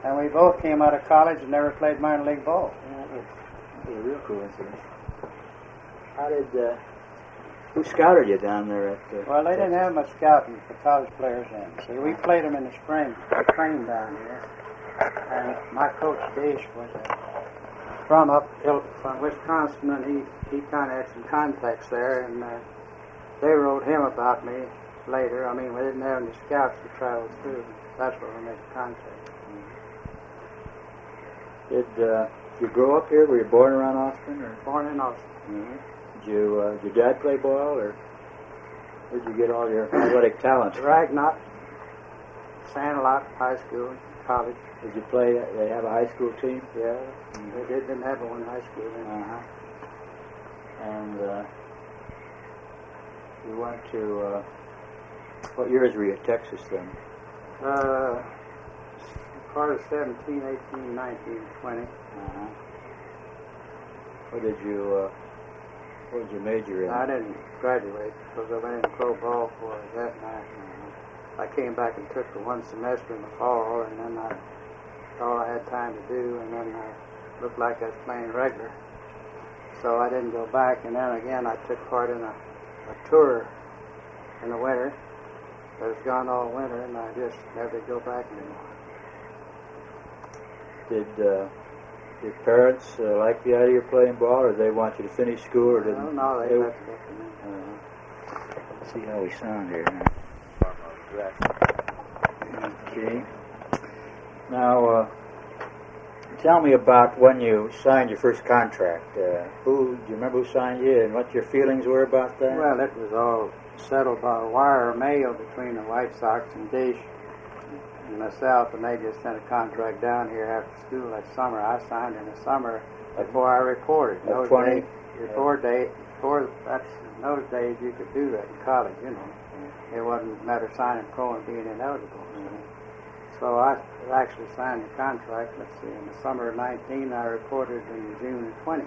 And we both came out of college and never played minor league ball. Yeah, that was a real coincidence. How did, who scouted you down there at Well, they didn't have much scouting for college players then. See, we played them in the spring. We trained down here. And my coach, Dish, was from Wisconsin, and he kind of had some contacts there, and they wrote him about me later. I mean, we didn't have any scouts to travel through. That's where we made the contact. Did you grow up here? Were you born around Austin? Or? Born in Austin. Mm-hmm. Did your dad play ball, or where'd you get all your athletic talent? Ragnot, Sandlot, high school, college. Did you play? They have a high school team? Yeah, they didn't have one in high school then. And you went to what years were you at Texas then? Part of 17, 18, 19, 20. What did you major in? I didn't graduate because I went in pro ball for that night. I came back and took the one semester in the fall, and then all I had time to do, and then I looked like I was playing regular. So I didn't go back, and then again I took part in a tour in the winter. I was gone all winter, and I just never did go back anymore. Did your parents like the idea of playing ball, or they want you to finish school, or didn't? No, they left it up to me. Let's see how we sound here. Okay. Now, tell me about when you signed your first contract. Do you remember who signed you, and what your feelings were about that? Well, it was all settled by wire or mail between the White Sox and Dish and myself, and they just sent a contract down here after school that summer. I signed in the summer before I reported. At 20? Before that's in those days you could do that in college, you know. It wasn't a matter of signing pro and being ineligible. So I actually signed the contract, let's see, in the summer of 19. I reported in June of 20.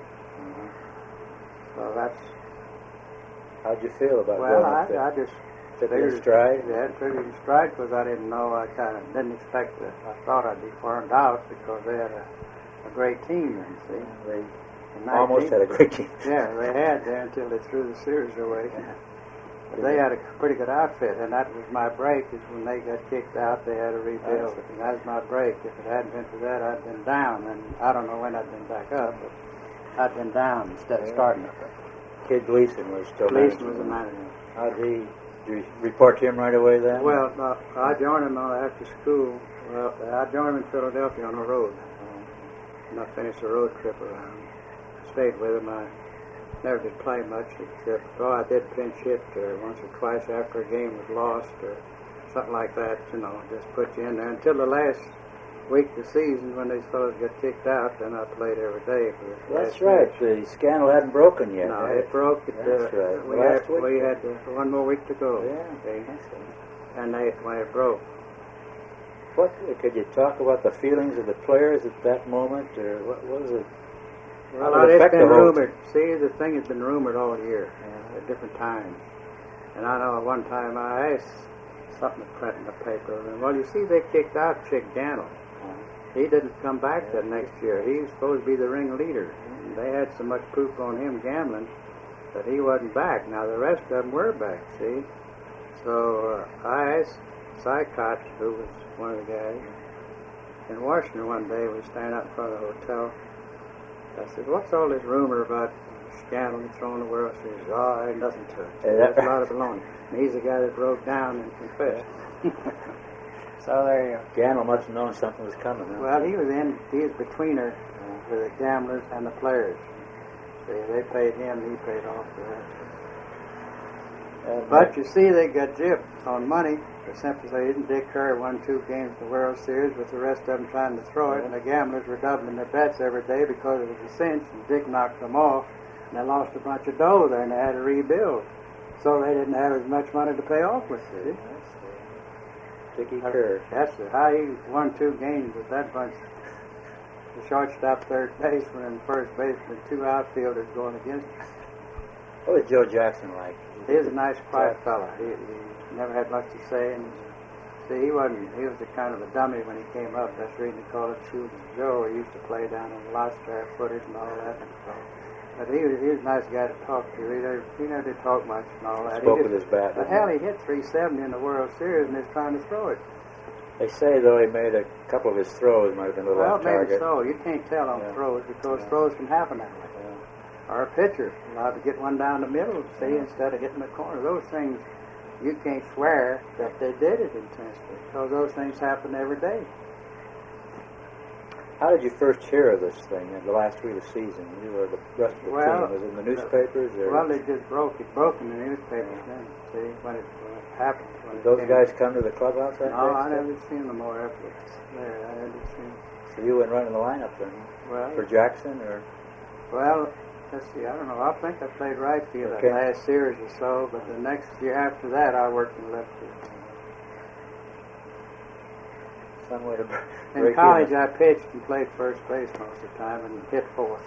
So that's... How'd you feel about well, going up there? I just took it in stride? Yeah, took it in stride because I didn't know. I kind of didn't expect that. I thought I'd be burned out because they had a great team then, see. They almost had a great team. Yeah, they had there until they threw the series away. But they had a pretty good outfit, and that was my break. Is when they got kicked out, they had to rebuild. And that was my break. If it hadn't been for that, I'd been down. And I don't know when I'd been back up, but I'd been down instead of starting up. Kid Gleason was still Gleason was the manager. Did you report to him right away then? Well, I joined him after school. Well, I joined him in Philadelphia on the road. And I finished a road trip around. Stayed with him. I never did play much except, I did pinch hit once or twice after a game was lost or something like that, you know, just put you in there. Until the last week of the season when these fellows got kicked out, then I played every day for the That's right. The scandal hadn't broken yet. No, it broke. That's right. We had one more week to go. Yeah. Okay? And when it broke. What could you talk about the feelings of the players at that moment, or what was it? Well, it's been rumored. See, the thing has been rumored all year at different times. And I know at one time I asked something to print in the paper. And, well, you see, they kicked out Chick Gannell. He didn't come back that next year. He was supposed to be the ringleader. And they had so much proof on him gambling that he wasn't back. Now, the rest of them were back, see? So I asked Cy Koch, who was one of the guys, in Washington one day. We were standing out in front of the hotel. I said, what's all this rumor about scandal and throwing the world? He says, ain't nothing to it. That's a lot of baloney. And he's the guy that broke down and confessed. So there you go. Gannell must have known something was coming. Huh? Well, he was between her for the gamblers and the players. See, they paid him, he paid off for that. But you see, they got gypped on money. Simply they didn't. Dick Kerr won 2 games of the World Series with the rest of them trying to throw it, and the gamblers were doubling their bets every day because it was a cinch, and Dick knocked them off, and they lost a bunch of dough there, and they had to rebuild. So they didn't have as much money to pay off with, see? Dickie Kerr. That's how he won 2 games with that bunch. The shortstop, third baseman, and first baseman, 2 outfielders going against him. What was Joe Jackson like? He was a nice, quiet fella. He never had much to say, and See, he was the kind of a dummy when he came up. That's the reason they call it Shooting Joe. He used to play down on the Lost-Track footage and all that. But he was a nice guy to talk to. He never did talk much and all that. Spoke with his bat. But hell, he hit 370 in the World Series and he's trying to throw it. They say, though, he made a couple of his throws might have been a little off target. Well, maybe so. You can't tell on throws because throws can happen that way. Or a pitcher allowed to get one down the middle, see, instead of hitting the corner. Those things, you can't swear that they did it intentionally because those things happen every day. How did you first hear of this thing in the last week of the season? You or the rest of the team? Was it in the newspapers? Or? Well, they just broke in the newspapers then, see, when it happened. Did those guys come to the clubhouse that day? No, I never seen them more efforts there. I never seen them. So you went running the lineup then? Well, for Jackson or? Well, let's see, I don't know. I think I played right field that last series or so, but the next year after that I worked in left field. Some way to in college, I pitched and played first base most of the time and hit fourth.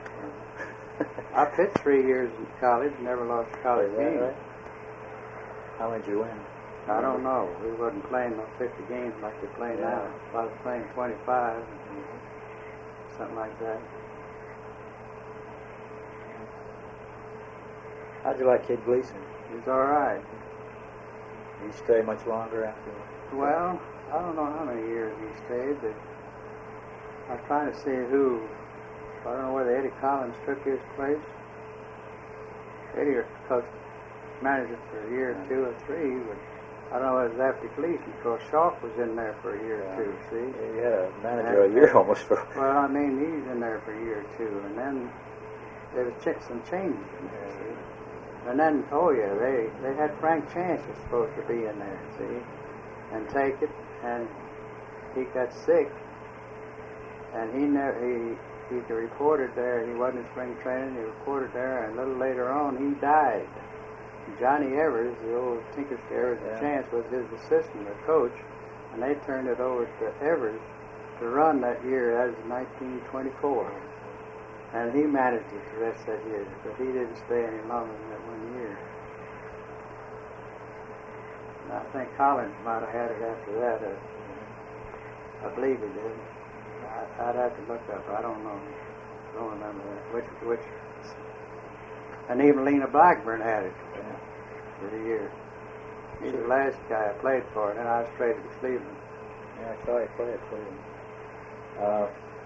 I pitched 3 years in college, never lost a college game. Right? How many did you win? I don't know. We wasn't playing no 50 games like we play now. I was playing 25, something like that. How'd you like Kid Gleason? He was all right. Did he stay much longer after? Well, I don't know how many years he stayed, but I was trying to see who. I don't know whether Eddie Collins took his place. Eddie coached manager for a year or 2 or 3, but I don't know whether it was after Gleason, because Schalk was in there for a year or 2, see? Yeah, he had a manager a year almost for. Well, I mean, he's in there for a year or 2, and then there was some changes in there, see? And then, they had Frank Chance was supposed to be in there, see? And take it, and he got sick, and he reported there. He wasn't in spring training. He reported there, and a little later on, he died. Johnny Evers, the old Tinker's Evers and Chance, was his assistant or coach, and they turned it over to Evers to run that year. That was 1924, and he managed it the rest of that year, but he didn't stay any longer than that 1 year. I think Collins might have had it after that. I believe he did. I'd have to look up. I don't know. I don't remember that. Which. And even Lena Blackburn had it for the year. He's the last guy I played for, and then I was traded to Cleveland. Yeah, I saw you play at Cleveland.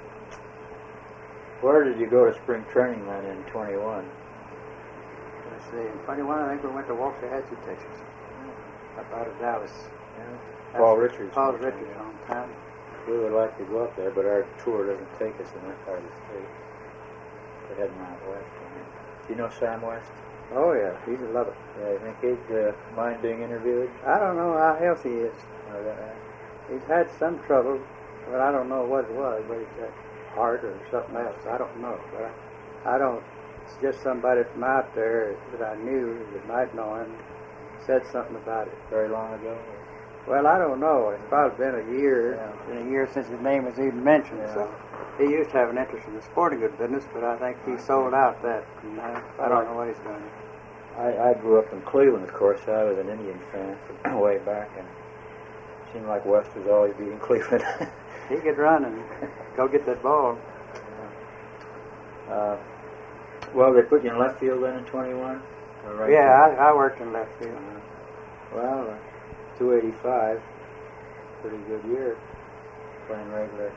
Where did you go to spring training then in 21? Let's see. In 21, I think we went to Waxahachie, Texas. Up out of Dallas. Yeah. Paul Richards. Paul Richards on time. We would like to go up there, but our tour doesn't take us in that part of the state. We're heading out west. Do you know Sam West? Oh, yeah. He's a lover. Yeah, you think he'd mind being interviewed? I don't know how healthy he is. Oh, that right? He's had some trouble, but I don't know what it was. But he's got heart or something else. I don't know. But I don't. It's just somebody from out there that I knew that might know him said something about it. Very long ago? Well, I don't know. It's probably been a year. Yeah. It's been a year since his name was even mentioned. Yeah. So he used to have an interest in the sporting goods business, but I think he sold out that. And I don't know what he's doing. I grew up in Cleveland, of course. I was an Indian fan from way back, and it seemed like West was always beating Cleveland. He could run and go get that ball. Yeah. Well, they put you in left field then in 21? Right, yeah, I worked in left field. Well, 285, pretty good year playing regular.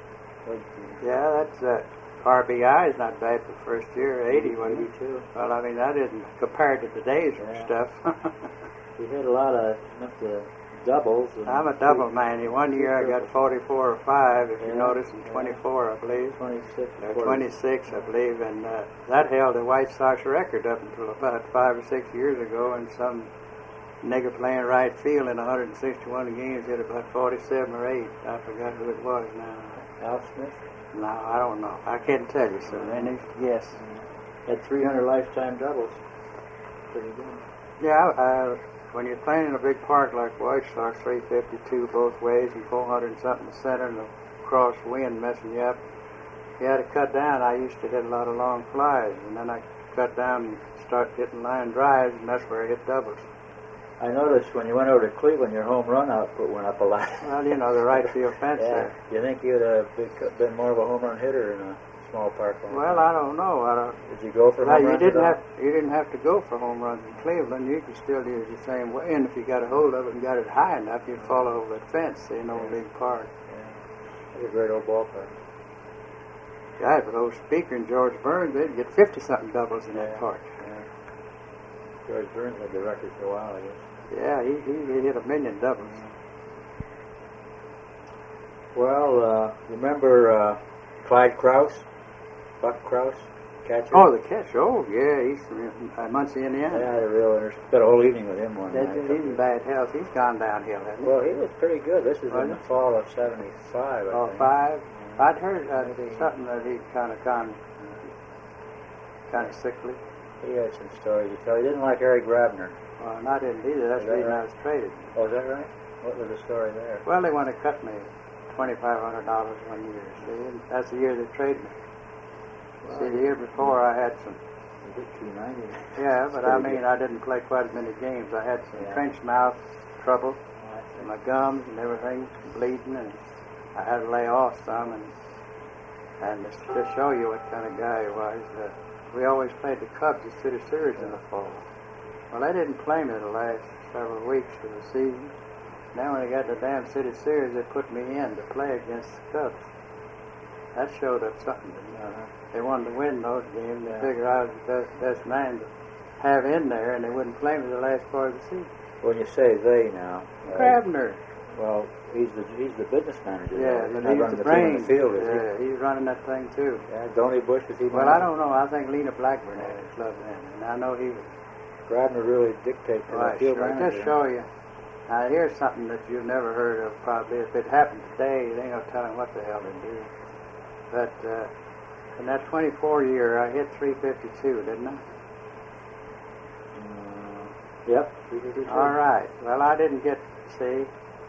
Yeah, that's RBI is not bad for first year. 80, wasn't it? 82. Well, I mean, that isn't compared to today's stuff. We hit a lot of doubles. I'm a double man. In 1 year I got 44 or 5, if you notice, and 24, I believe. 26. Or 26, I believe, and that held the White Sox record up until about 5 or 6 years ago, and some nigger playing right field in 161 games hit about 47 or 8. I forgot who it was now. Al Smith? No, I don't know. I can't tell you, so yes. Had 300 lifetime doubles. Pretty good. Yeah, when you're playing in a big park like White Sox, 352 both ways and 400 and something in the center and the cross wind messing you up, you had to cut down. I used to hit a lot of long flies, and then I cut down and start hitting line drives, and that's where I hit doubles. I noticed when you went over to Cleveland, your home run output went up a lot. Well, you know, the right field fence Yeah. there. You think you'd have been more of a home run hitter in a small park like Well, that? I don't know. I don't. Did you go for Now, home runs at all? you didn't have to go for home runs in Cleveland. You could still do it the same way. And if you got a hold of it and got it high enough, you'd fall over that fence in old big park. Yeah. It's a great old ballpark. God, but old Speaker and George Burns, they'd get 50-something doubles in that park. Yeah. George Burns had the record for a while, I guess. Yeah, he hit 1,000,000 doubles. Well, remember Clyde Krause? Buck Krause? Catcher? Oh, the catcher. Oh, yeah, he's from Muncie, Indiana. Yeah, I had a real interest. Spent a whole evening with him one night. He's in bad health. He's gone downhill, hasn't he? Well, he was pretty good. This was Was in the he? fall of '75, I think. 5. I'd heard something that he kind of sickly. He had some stories to tell. He didn't like Harry Grabner. Well, and I didn't either. That's Is the that reason I right? was traded. Oh, is that right? What was the story there? Well, they want to cut me $2,500 1 year. See, and that's the year they traded me. Wow. See, the year before I had some. Was it 290? Yeah, but I pretty mean, good. I didn't play quite as many games. I had some Yeah. trench mouth trouble, Oh, I see. my gums and everything bleeding, and I had to lay off some. And just to show you what kind of guy he was, we always played the Cubs at City Series in the fall. Well, they didn't play me the last several weeks of the season. Then when they got the damn City Series, they put me in to play against the Cubs. That showed up something to me. They wanted to win those games. They figured I was the best man to have in there, and they wouldn't play me the last part of the season. When you say they now, Grabner. well, he's the business manager. Yeah, He's but not he's running the the team in brain. the field, is Yeah, he's running that thing too. he? Yeah, Donnie Bush, is he? Well, I don't know. I think Lena Blackburn had a club then, and I know he was. Grabner really dictates to the Right, field sure. manager. Just show you. Now, here's something that you've never heard of probably. If it happened today, they ain't no telling what the hell they'd do. But in that 24 year, I hit 352, didn't I? Yep. All right. Well, I didn't get a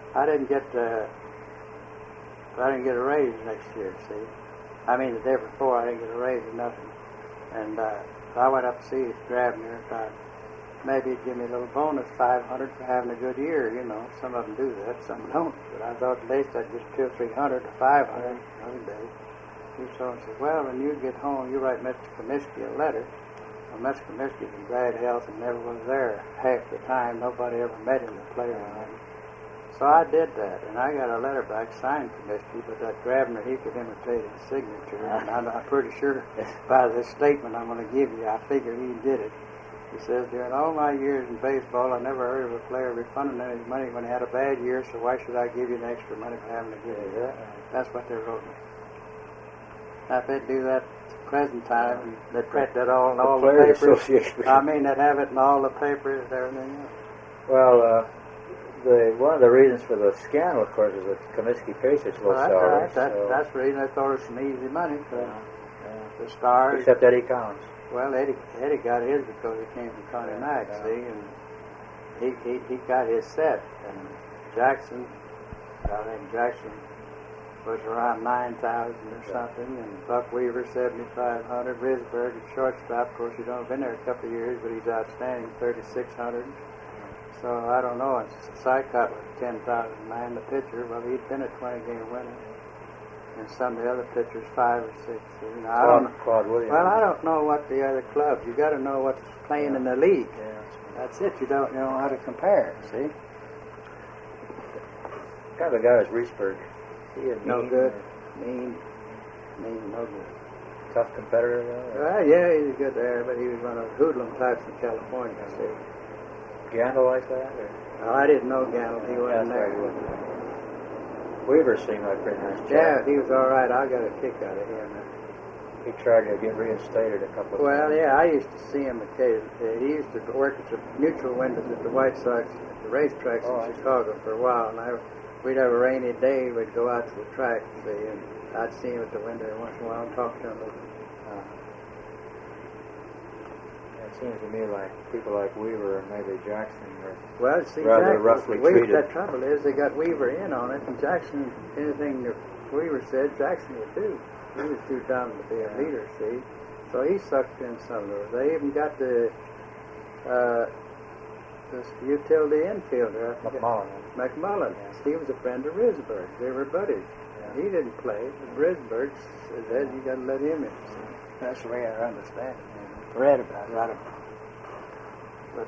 raise next year. See, I mean the day before I didn't get a raise or nothing, and so I went up to see Grabner and thought maybe he'd give me a little bonus, 500 for having a good year. You know, some of them do that, some don't. But I thought at least I'd get 200 or 300 or 500 another day. He said, well, when you get home, you write Mr. Comiskey a letter. Well, Mr. Comiskey's in bad health and never was there half the time. Nobody ever met him to play around. So I did that, and I got a letter back signed Comiskey, but that Grabner, he could imitate his signature. And I'm pretty sure by this statement I'm going to give you, I figure he did it. He says, during all my years in baseball, I never heard of a player refunding his money when he had a bad year, so why should I give you the extra money for having to give you that? That's what they wrote me. Now, if they'd do that present time, and they'd print that all in all the Players papers. Association. I mean, they'd have it in all the papers and everything else. Well, one of the reasons for the scandal, of course, is that Comiskey pays such low Well, salaries. that's the reason they thought it was some easy money for Yeah. the Stars. Except Eddie Collins. Well, Eddie got his because he came from Connie Mack, see, and he got his set. And Jackson, I think Jackson was around 9,000 or something, and Buck Weaver 7,500. Risberg at shortstop, of course, he's only been there a couple of years, but he's outstanding, 3,600. So I don't know. And Sycott was 10,000 man, the pitcher. Well, he'd been a 20-game winner. And some of the other pitchers, 5 or 6. You know, I don't. Claude Williams. Well, I don't know what the other clubs. You got to know what's playing in the league. Yeah. That's it. You don't know how to compare. See? Kind of a guy was Risberg. He is No mean, good. Mean, no good. Tough competitor, though. Well, yeah, he's good there, but he was one of those hoodlum types in California. See? Gandil like that? Or? Well, I didn't know Gandil. He wasn't That's right, there. he wasn't there. Weaver seemed like a pretty nice Yeah, chap. he was all right. I got a kick out of him. He tried to get reinstated a couple of Well, times. yeah, I used to see him occasionally. He used to work at the neutral windows at the White Sox at the racetracks in Chicago for a while. And we'd have a rainy day. We'd go out to the track, see, and I'd see him at the window once in a while and talk to him. It seems to me like people like Weaver and maybe Jackson were Well, see, rather Jackson, roughly Weaver, treated. that trouble is they got Weaver in on it, and Jackson, anything that Weaver said, Jackson would do. He was too dumb to be a leader, see. So he sucked in some of those. They even got the this utility infielder. McMullen. McMullen. Yeah. He was a friend of Risberg. They were buddies. Yeah. He didn't play, but Risberg said you got to let him in. That's the way I understand it. I read about it. I don't know. But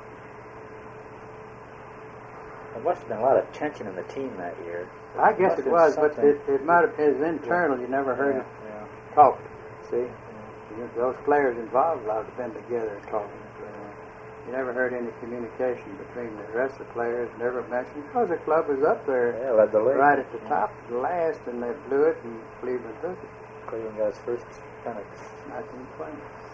There must have been a lot of tension in the team that year. I guess it was, but something. it might have been internal. You never heard it Yeah. talked. See, those players involved allowed to been together and talking. You never heard any communication between the rest of the players. Never mentioned because the club was up there, Yeah, led the league. right at the top, the last, and they blew it, and Cleveland took it. Cleveland got his first pennant. 1920.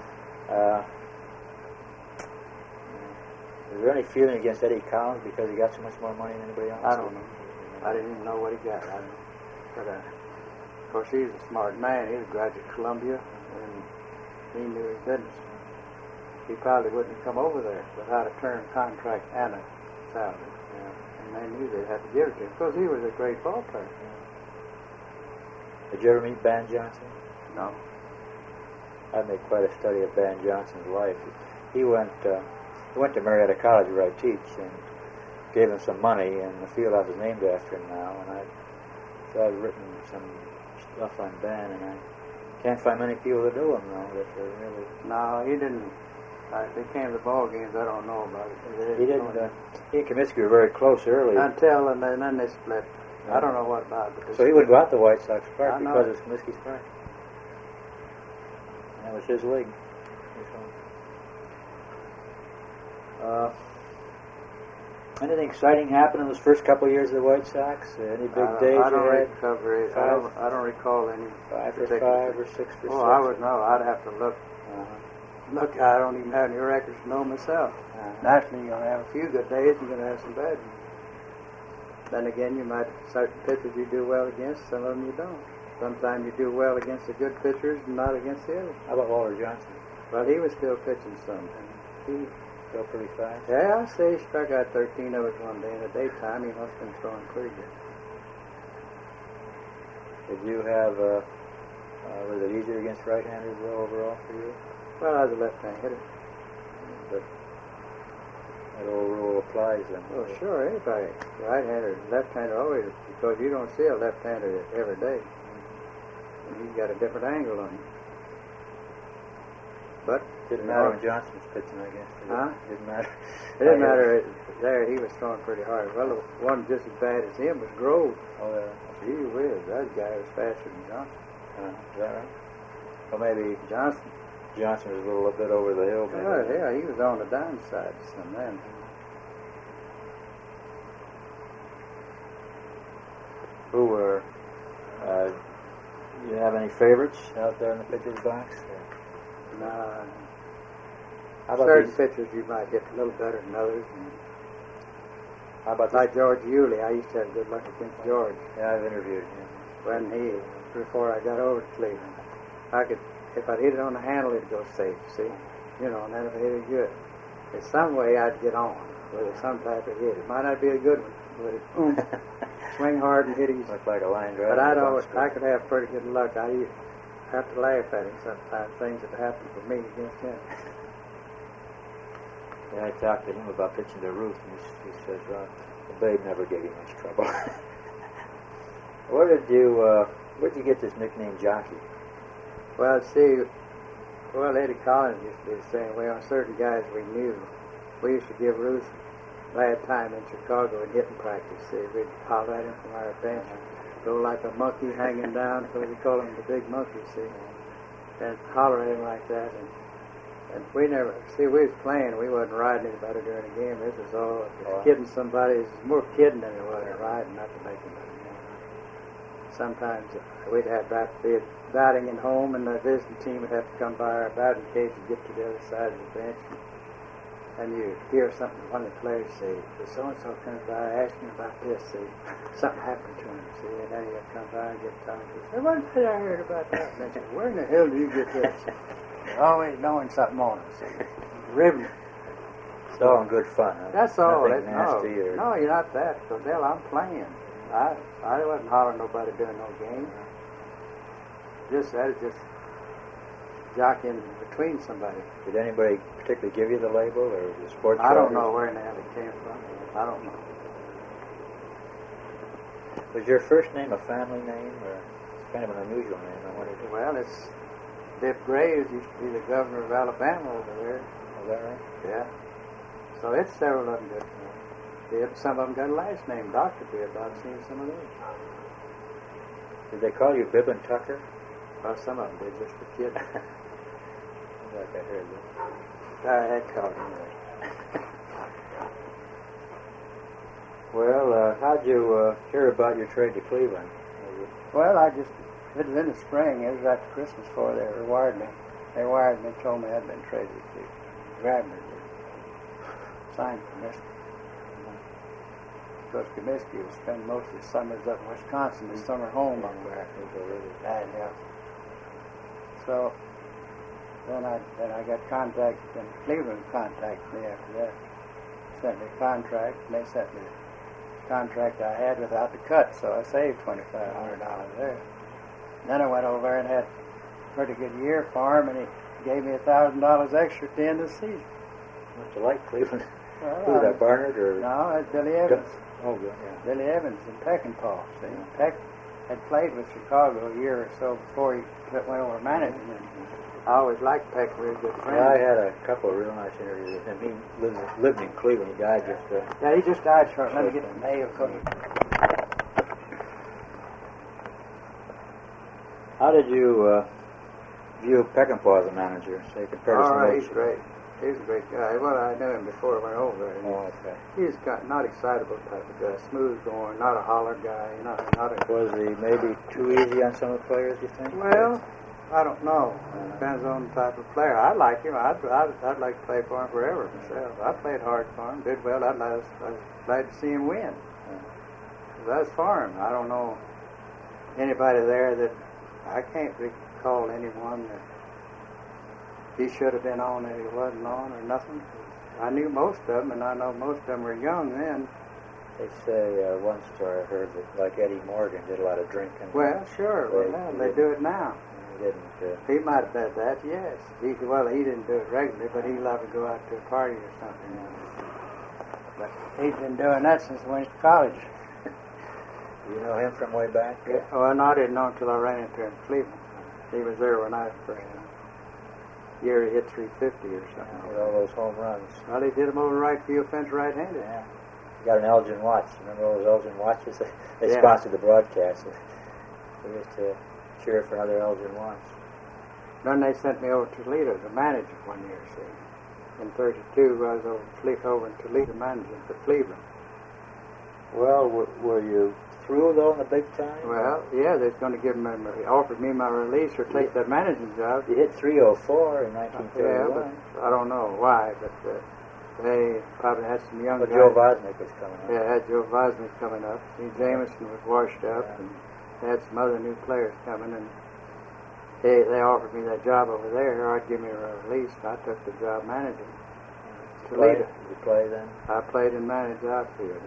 Is there any feeling against Eddie Collins because he got so much more money than anybody else? I don't know. I didn't even know what he got. I don't know. But of course, he's a smart man. He was a graduate of Columbia, and he knew his business. He probably wouldn't have come over there without a term contract and a salary. And they knew they'd have to give it to him because he was a great ball player. Did you ever meet Ban Johnson? No. I made quite a study of Ban Johnson's life. He went to Marietta College where I teach and gave him some money, and the field house is named after him now. And I've written some stuff on Ban, and I can't find many people that do him though. That are really. No, he didn't. If they came to the ball games, I don't know about it. He didn't. He and Comiskey were very close early. Until and then they split. I don't know what about it. So he would go out to White Sox Park I know. because it's Comiskey's park. And that was his league. Anything exciting happened in those first couple of years of the White Sox? Any big days? I don't you had? recover it. I don't recall any. 5 for particular- 5 or 6 for 6. Oh, I would know. I'd have to look. Uh-huh. Look, I don't even have any records to know myself. Naturally, you're going to have a few good days, and you're going to have some bad ones. Then again, you might, certain pitchers you do well against, some of them you don't. Sometimes you do well against the good pitchers and not against the others. How about Walter Johnson? Well, he was still pitching some. He still pretty fast. Yeah, I say he struck out 13 of us one day in the daytime. He must have been throwing pretty good. Did you have, was it easier against right-handers though overall for you? Well, I was a left-hand hitter. But that old rule applies then. Oh, sure, anybody. Right-hander, left-hander always, because you don't see a left-hander every day. And he's got a different angle on him. But Didn't matter when Johnson was pitching, I guess. Huh? Didn't matter. it didn't matter. There, he was throwing pretty hard. Well, the one just as bad as him was Grove. Oh, yeah. Gee whiz, that guy was faster than Johnson. Is that right? Well, maybe Johnson Johnson was a little bit over the hill. Maybe. Oh, yeah, he was on the downside to some men. Who were, you have any favorites out there in the pitcher's box? Nah. How about Certain these, pitchers you might hit a little better than others. And how about like George Yulee, I used to have good luck against George. Yeah, I've interviewed him. Before I got over to Cleveland. If I'd hit it on the handle, it'd go safe, see? And then if I hit it good. There's some way I'd get on with some type of hit. It might not be a good one, but it swing hard and hit easy. Looked like a line drive. But I could have pretty good luck. I have to laugh at him sometimes, things that happen for me against him. Yeah, I talked to him about pitching to Ruth, and he says, well, the Babe never gave you much trouble. Where did you get this nickname Jockey? Well, see, Eddie Collins used to be the same way. On certain guys we knew, we used to give Ruth bad time in Chicago in hitting practice. See, we'd holler at him from our bench, go like a monkey hanging down, so we call him the big monkey, see, and holler at him like that. And we never, we was playing, we wasn't riding anybody during the game. This was all kidding somebody. It was more kidding than it was riding, not to make anybody mad. Sometimes we'd have batting at home, and the visiting team would have to come by our batting cage and get to the other side of the bench. And you hear something, one of the players say, so-and-so comes by asking about this, see, something happened to him, see, and then he'd come by and get talking to us. Hey, what did I heard about that? And they say, where in the hell did you get this? They're always knowing something on us, see, ribbing. It's all in good fun, huh? That's all. Nothing nasty or... No, you're not that, because hell, I'm playing. I wasn't hollering nobody during no game. That is just jockeying between somebody. Did anybody particularly give you the label, or the sports? I don't know where in the hell it came from. I don't know. Was your first name a family name, or it's kind of an unusual name? I wondered. Well, it's Bibb Graves used to be the governor of Alabama over there. Is that right? Yeah. So it's several of them got Bibb. Some of them got a last name, Dr. Bibb. I've seen some of those. Did they call you Bibb and Tucker? Well, some of them did, just for kids. Like I heard that. I had called anyway. Well, how'd you hear about your trade to Cleveland? Well, it was in the spring. It was after Christmas before they wired me. They wired me and told me I'd been traded to Grabner. Signed Comiskey. Because Comiskey would spend most of the summers up in Wisconsin, his summer home up there. It was a really bad house. So then I got contacted, and Cleveland contacted me after that. Sent me a contract, and they sent me the contract I had without the cut, so I saved $2,500 there. Then I went over there and had a pretty good year for him, and he gave me $1,000 extra at the end of the season. Must have liked Cleveland. Well, Who was that, Barnard or? No, that's Billy Evans. Oh, good, yeah. Billy Evans and Peckinpah. See, Peck had played with Chicago a year or so before he went over managing. And I always liked Peck. We were good friends. Yeah, I had a couple of real nice interviews with him. He lived in Cleveland. He died just. Yeah, he just died short. Let me get the mail cooking. How did you view Peckinpah as a manager? Say compared to some All right, others? he's great. He's a great guy. Well, I knew him before I went over there. Oh, okay. He's not excitable type of guy, smooth going, not a holler guy. Not a. Was he maybe too easy on some of the players, you think? Well, I don't know. Depends on the type of player. I like him. I'd like to play for him forever myself. I played hard for him, did well. I was glad to see him win. That's for him. I don't know anybody there that I can't recall anyone that he should have been on that he wasn't on or nothing. I knew most of them, and I know most of them were young then. They say one story I heard that like Eddie Morgan did a lot of drinking. Well, sure. They do it now. He didn't. He might have done that, yes. He didn't do it regularly, but he loved to go out to a party or something. But he's been doing that since he went to college. Do you know him from way back? Yeah. Well, no, I didn't know until I ran into him in Cleveland. He was there when I first year he hit 350 or something. With all those home runs. Well, he did them over right field fence right-handed. Yeah. He got an Elgin watch. Remember all those Elgin watches? They sponsored the broadcast. We used to cheer for another Elgin watch. Then they sent me over to Toledo to manage it one year, see. In 32, I was over in Toledo managing for Cleveland. Well, were you through, though, in the big time? Well, yeah, they're going to give me, offered me my release or take that managing job. You hit 304 in 1931. Yeah, but I don't know why, but they probably had some young guys. Joe Vosnick was coming up. Yeah, had Joe Vosnick coming up. See, Jameson was washed up, and they had some other new players coming, and they offered me that job over there, or I'd give me a release. I took the job managing Toledo. Did you play then? I played and managed outfield.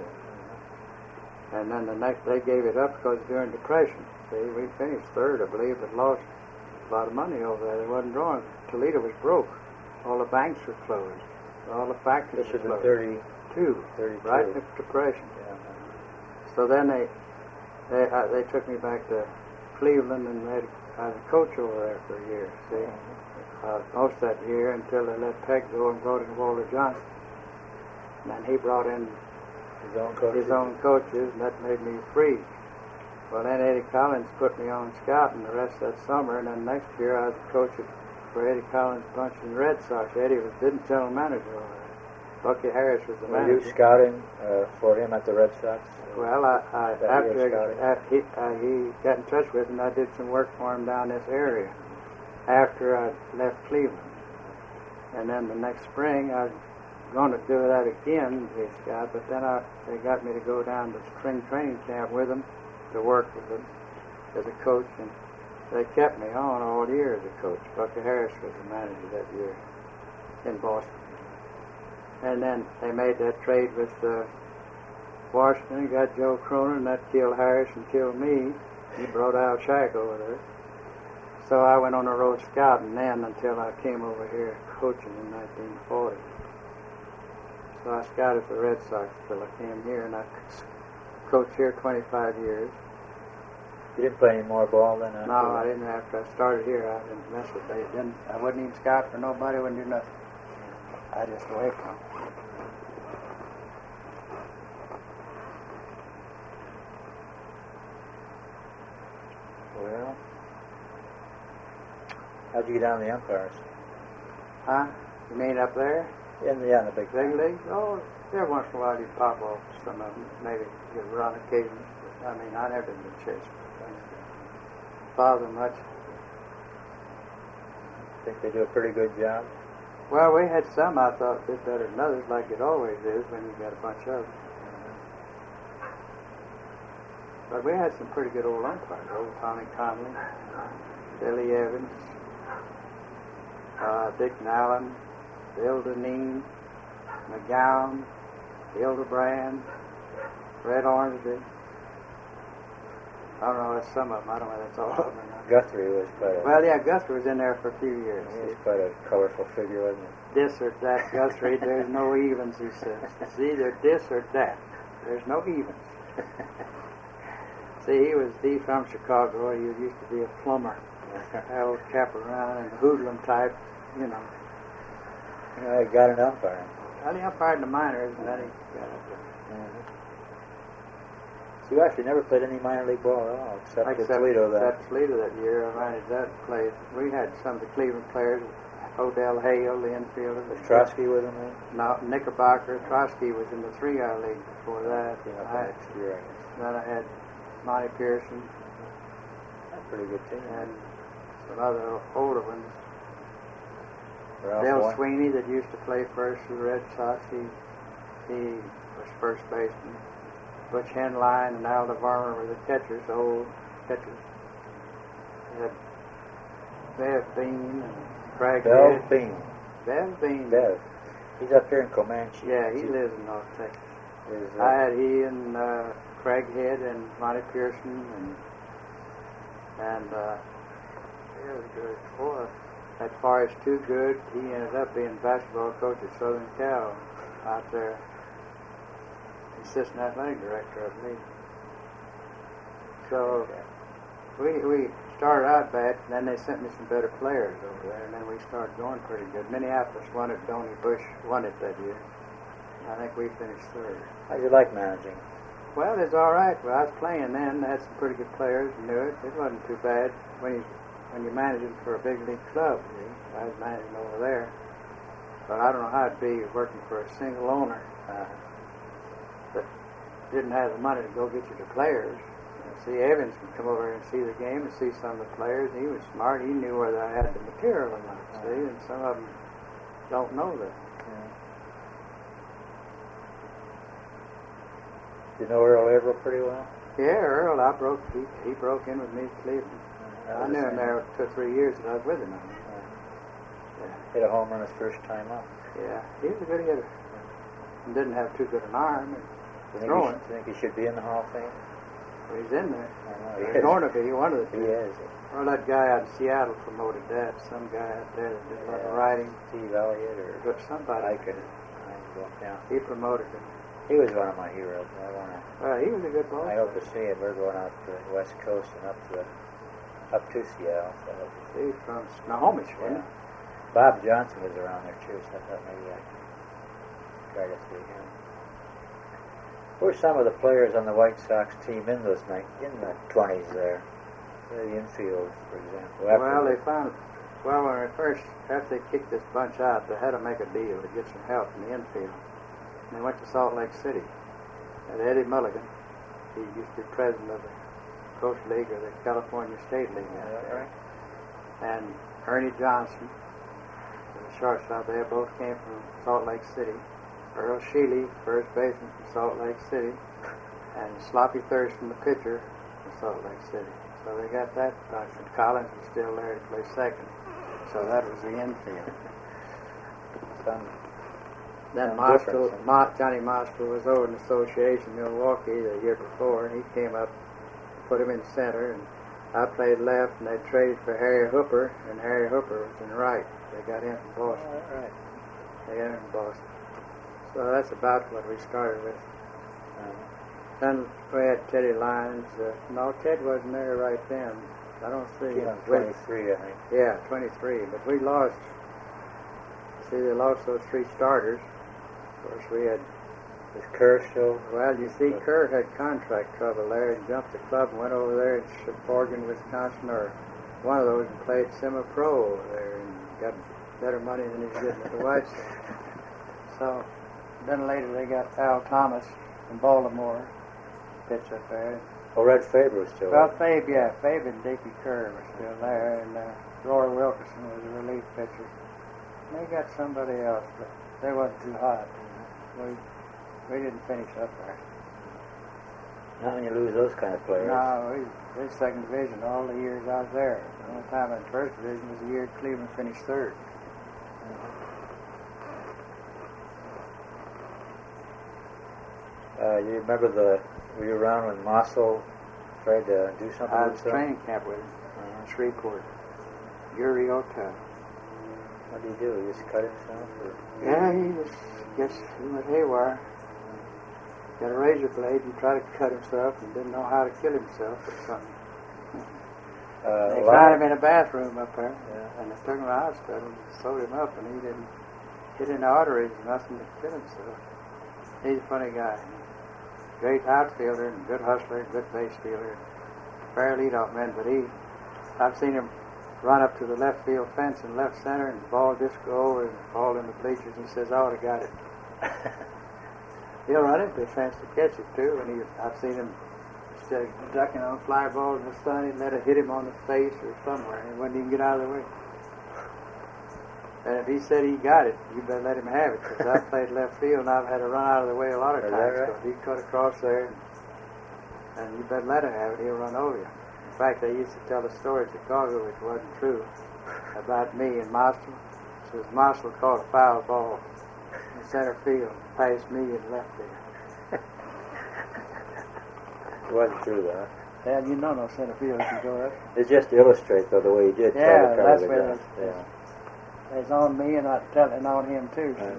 And then the next, they gave it up because during Depression. See, we finished third, I believe, but lost a lot of money over there. They wasn't drawing. Toledo was broke. All the banks were closed. All the factories This were was closed. in 32. Right in the Depression. Yeah. So then they took me back to Cleveland, and I was a coach over there for a year. See, most of that year until they let Peck go and brought in Walter Johnson. And then he brought in his own coaches, and that made me free. Well, then Eddie Collins put me on scouting the rest of that summer, and then next year I was coaching for Eddie Collins' bunch in the Red Sox. Eddie didn't general manager over there. Bucky Harris was the manager. Were you scouting for him at the Red Sox? Well, after he got in touch with him, I did some work for him down this area after I left Cleveland. And then the next spring, I was going to do that again, this guy, but then they got me to go down to spring training camp with them to work with them as a coach, and they kept me on all year as a coach. Bucky Harris was the manager that year in Boston. And then they made that trade with Washington, got Joe Cronin, and that killed Harris and killed me. He brought Al Shack over there. So I went on the road scouting then until I came over here coaching in 1940. So I scouted for the Red Sox until I came here, and I coached here 25 years. You didn't play any more ball then? No, I didn't. After I started here, I didn't mess with it. I wouldn't even scout for nobody. Wouldn't do nothing. I just away from them. Well, how'd you get on the umpires? Huh? You mean up there? In the big leagues? Oh, every once in a while you pop off some of them. Maybe you run occasionally. I mean, I never been chased. Bother much. Think they do a pretty good job? Well, we had some I thought did better than others, like it always is when you got a bunch of them. But we had some pretty good old umpires. Old Tommy Conley, Billy Evans, Dick Nallen, Bill Deneen, McGowan, Hildebrand, Red Ormsby. I don't know, that's some of them. I don't know if that's all of them or not. Guthrie was quite a... Well, yeah, Guthrie was in there for a few years. He was quite a colorful figure, wasn't he? This or that, Guthrie. There's no evens, he says. It's either this or that. There's no evens. See, he was from Chicago. He used to be a plumber. Old cap around and hoodlum type, you know. Yeah, he got an umpire. Well, he umpired in the minors, and then he got up there. So you actually never played any minor league ball at all, except Toledo that year. I managed that play. We had some of the Cleveland players. Odell Hale, the infielder. Was Trotsky with him then? No, Knickerbocker. Trotsky was in the 3-hour league before that. Next year, I guess. Then I had Monty Pearson. That's a pretty good team. And some other older ones. Ralph Bill Warren. Sweeney, that used to play first for the Red Sox. He was first baseman. Butch Henline and Al DeVarmer were the catchers, the old catchers. We had Bev Bean and Craig Head. Bev Bean. Bev. He's up here in Comanche. Yeah, he lives in North Texas. I had he and Craig Head and Monty Pearson and he was good. Boy, as far as too good, he ended up being basketball coach at Southern Cal out there. Assistant athletic director, I believe. So we started out bad, and then they sent me some better players over there, and then we started going pretty good. Minneapolis won it. Donnie Bush won it that year. I think we finished third. How'd you like managing? Well, it's all right. Well, I was playing then. I had some pretty good players and knew it. It wasn't too bad when you're managing for a big league club. I was managing over there. But I don't know how it'd be working for a single owner. That didn't have the money to go get you the players. See, Evans would come over and see the game and see some of the players. He was smart. He knew whether I had the material or not. See, and some of them don't know that. You know Earl Averill pretty well? Yeah, Earl. He broke in with me at Cleveland. I knew him there 2 or 3 years that I was with him. Hit a home run his first time up. Yeah, he was a good hitter. And didn't have too good an arm. Do you think he should be in the Hall of Fame? Well, he's in there. I know He's going to be one of the two. He is. Well, that guy out in Seattle promoted that. Some guy out there that did a lot of writing. Steve Elliott or somebody. I could. Yeah. He promoted him. He was one of my heroes. Well, he was a good ball. I hope to see him. We're going out to the West Coast and up to Seattle. So he's from Snohomish, wasn't he? Bob Johnson was around there too, so I thought maybe I could try to see him. Who were some of the players on the White Sox team in the 20s there? The infield, for example. When after they kicked this bunch out, they had to make a deal to get some help in the infield. And they went to Salt Lake City. And Eddie Mulligan, he used to be president of the Coast League or the California State League. Right. And Ernie Johnson, the shortstop, they both came from Salt Lake City. Earl Sheely, first baseman from Salt Lake City, and Sloppy Thurston, the pitcher, from Salt Lake City. So they got that bunch. And Collins was still there to play second. So that was the infield. Then Johnny Mosco was over in the association in Milwaukee the year before, and he came up, put him in center, and I played left, and they traded for Harry Hooper, and Harry Hooper was in right. They got him from Boston. All right. They got him from Boston. So that's about what we started with. Then we had Teddy Lyons. No, Ted wasn't there right then. I don't see him. 23, I think. Yeah, 23. But we lost. See, they lost those 3 starters. Of course, we had. Was Kerr still? Well, you see, Kerr had contract trouble there and jumped the club and went over there to Sheboygan, Wisconsin, or one of those, and played semi-pro over there and got better money than he was getting at the White Sox. So then later they got Al Thomas in Baltimore, pitched up there. Oh, Red Faber was still Well, there. Fabe and Dickie Kerr were still there, and Roy Wilkerson was a relief pitcher. And they got somebody else, but they wasn't too hot. We didn't finish up there. Not when you lose those kind of players. No, we was second division all the years I was there. The only time in first division was the year Cleveland finished third. You remember were you around when Mossel tried to do something I with was himself? training camp with him in Shreveport. Yuri Ota. What did he do? He just cut himself? Or? Yeah, he went haywire. Got a razor blade and tried to cut himself and didn't know how to kill himself or something. They found him in a bathroom up there, and they took him to the hospital and sewed him up, and he didn't get in the arteries or nothing to kill himself. He's a funny guy. Great outfielder and good hustler, good base stealer, fair leadoff man, but I've seen him run up to the left field fence in left center and the ball just go over and fall in the bleachers, and he says, I would have got it. He'll run into the fence to catch it too, and I've seen him instead of ducking on a fly ball in the sun, he'd let it hit him on the face or somewhere, and he wouldn't even get out of the way. And if he said he got it, you better let him have it, because I played left field and I've had to run out of the way a lot of times. Right? So if he cut across there, and you better let him have it, he'll run over you. In fact, they used to tell a story in Chicago, which wasn't true, about me and Mossel. Says Mossel caught a foul ball in center field, past me and left there. It wasn't true, though. Yeah, you know no center field can go up. It's just to illustrate, though, the way he did try to cover that's the where ground. Yeah. it's on me and I'm telling on him too. So.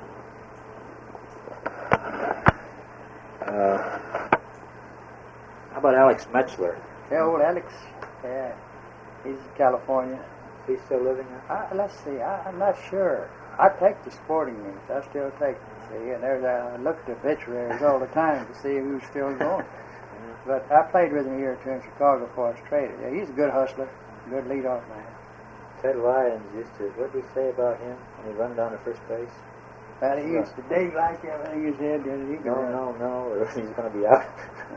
How about Alex Metzler? Yeah, old Alex. Yeah, he's in California. Is he still living there? Let's see, I'm not sure. I take the sporting news. I still take them, see, and I look at the obituaries all the time to see who's still going. But I played with him a year or two in Chicago before I was traded. Yeah, he's a good hustler, good leadoff man. Ted Lyons used to, what did he say about him when he run down to first base? But he used to dig like everything he said, didn't he? No, or he's going to be out.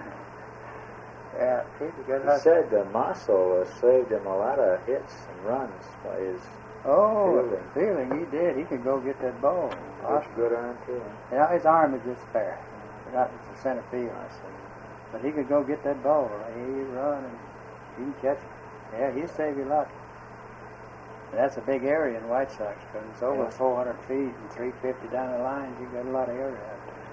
Yeah, he's a good He hustler. said Mossel saved him a lot of hits and runs by his fielding, he did. He could go get that ball. That's good arm, too. Yeah, his arm is just fair. Not the center field. But he could go get that ball. He'd run and he can catch it. Yeah, he'd save you a lot. And that's a big area in White Sox, because it's over 400 feet and 350 down the lines. You got a lot of area out there.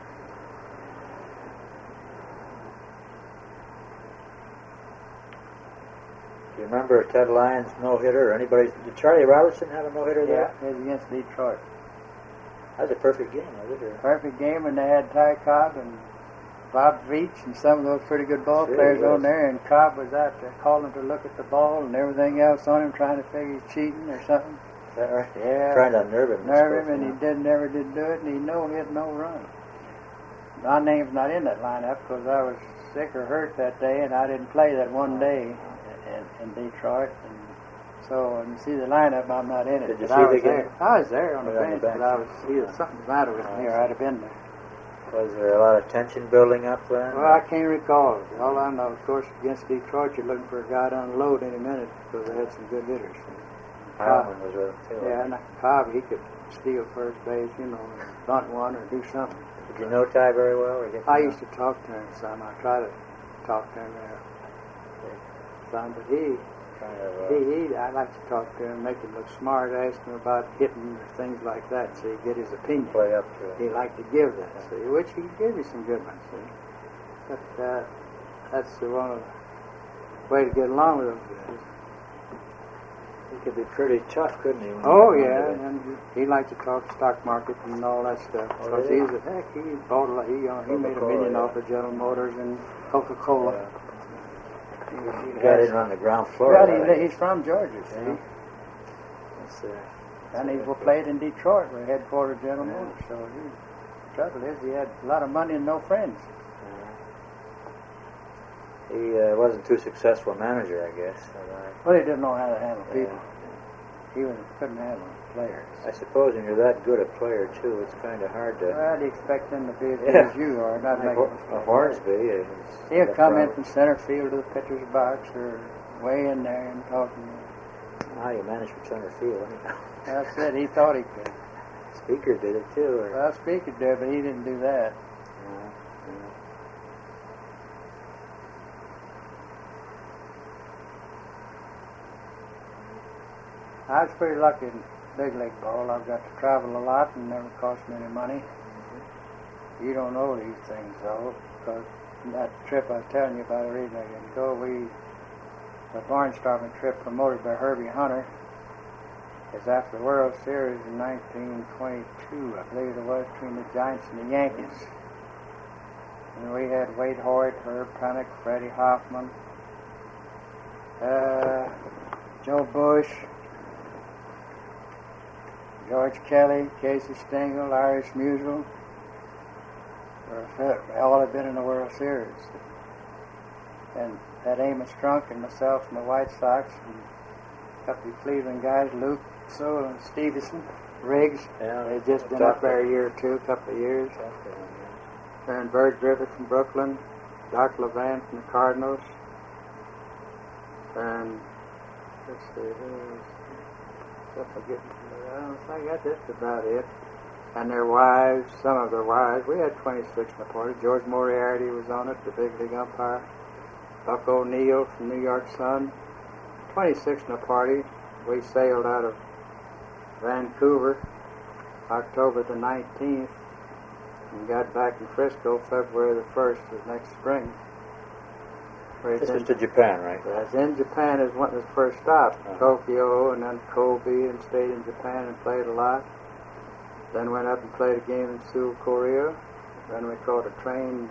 Do you remember Ted Lyons' no-hitter? Did Charlie Robertson have a no-hitter there? Yeah, it was against Detroit. That was a perfect game, wasn't it? Perfect game, and they had Ty Cobb and Bob Veach and some of those pretty good ball players on there, and Cobb was out there calling to look at the ball and everything else on him, trying to figure he's cheating or something. Is that right? Yeah. Trying to nerve him. And he never did do it, and he hit no run. My name's not in that lineup because I was sick or hurt that day, and I didn't play that one day in Detroit. And so, you see the lineup, I'm not in it. Did you see the game? I was there on the bench, but either something the matter with me or I'd have been there. Was there a lot of tension building up then? Well, I can't recall. All I know, of course, against Detroit, you're looking for a guy to unload any minute because they had some good hitters. Heilmann was with him, too. Yeah, and Cobb, he could steal first base, and bunt one or do something. Did you know Ty very well? I used to talk to him some. I try to talk to him some, but I like to talk to him, make him look smart, ask him about hitting or things like that, so you get his opinion. Play up to it. He liked to give that, see, which he gave you some good ones, see. But that's one of way to get along with him. He could be pretty tough, couldn't he? Oh, yeah, and he liked to talk stock market and all that stuff. Because he bought he made $1 million off of General Motors and Coca-Cola. He got in on the ground floor. He's from Georgia, see? And he played in Detroit, where headquarters of General Motors. So the trouble is, he had a lot of money and no friends. He wasn't too successful manager, I guess. Well, he didn't know how to handle people. He couldn't handle players. I suppose when you're that good a player, too, it's kind of hard to... Well, you expect him to be as good as you are. Not like Hornsby. He'll come in from center field to the pitcher's box or way in there and talking. How you manage from center field, anyhow. That's it. He thought he could. Speaker did it, too. Well, Speaker did, but he didn't do that. I was pretty lucky in big league ball. I've got to travel a lot and never cost me any money. You don't know these things, though, because that trip I was telling you about, the reason I didn't go, the barnstorming trip promoted by Herbie Hunter is after the World Series in 1922, I believe it was, between the Giants and the Yankees. And we had Wade Hoyt, Herb Pennock, Freddie Hoffman, Joe Bush, George Kelly, Casey Stengel, Irish Musial. All had been in the World Series. And had Amos Strunk and myself and the White Sox and a couple of Cleveland guys, Luke, and Stevenson, Riggs. Yeah, they'd just been up there a year or two, a couple of years. And Bert Griffith from Brooklyn, Doc Levan from the Cardinals. And let's see, I think that's just about it. And their wives, some of their wives. We had 26 in the party. George Moriarty was on it, the big league umpire. Buck O'Neill from New York Sun. 26 in the party. We sailed out of Vancouver October the 19th and got back in Frisco February the 1st of next spring. This was to Japan, right? Yes, in Japan is one of the first stops. Tokyo and then Kobe, and stayed in Japan and played a lot. Then went up and played a game in Seoul, Korea. Then we caught a train,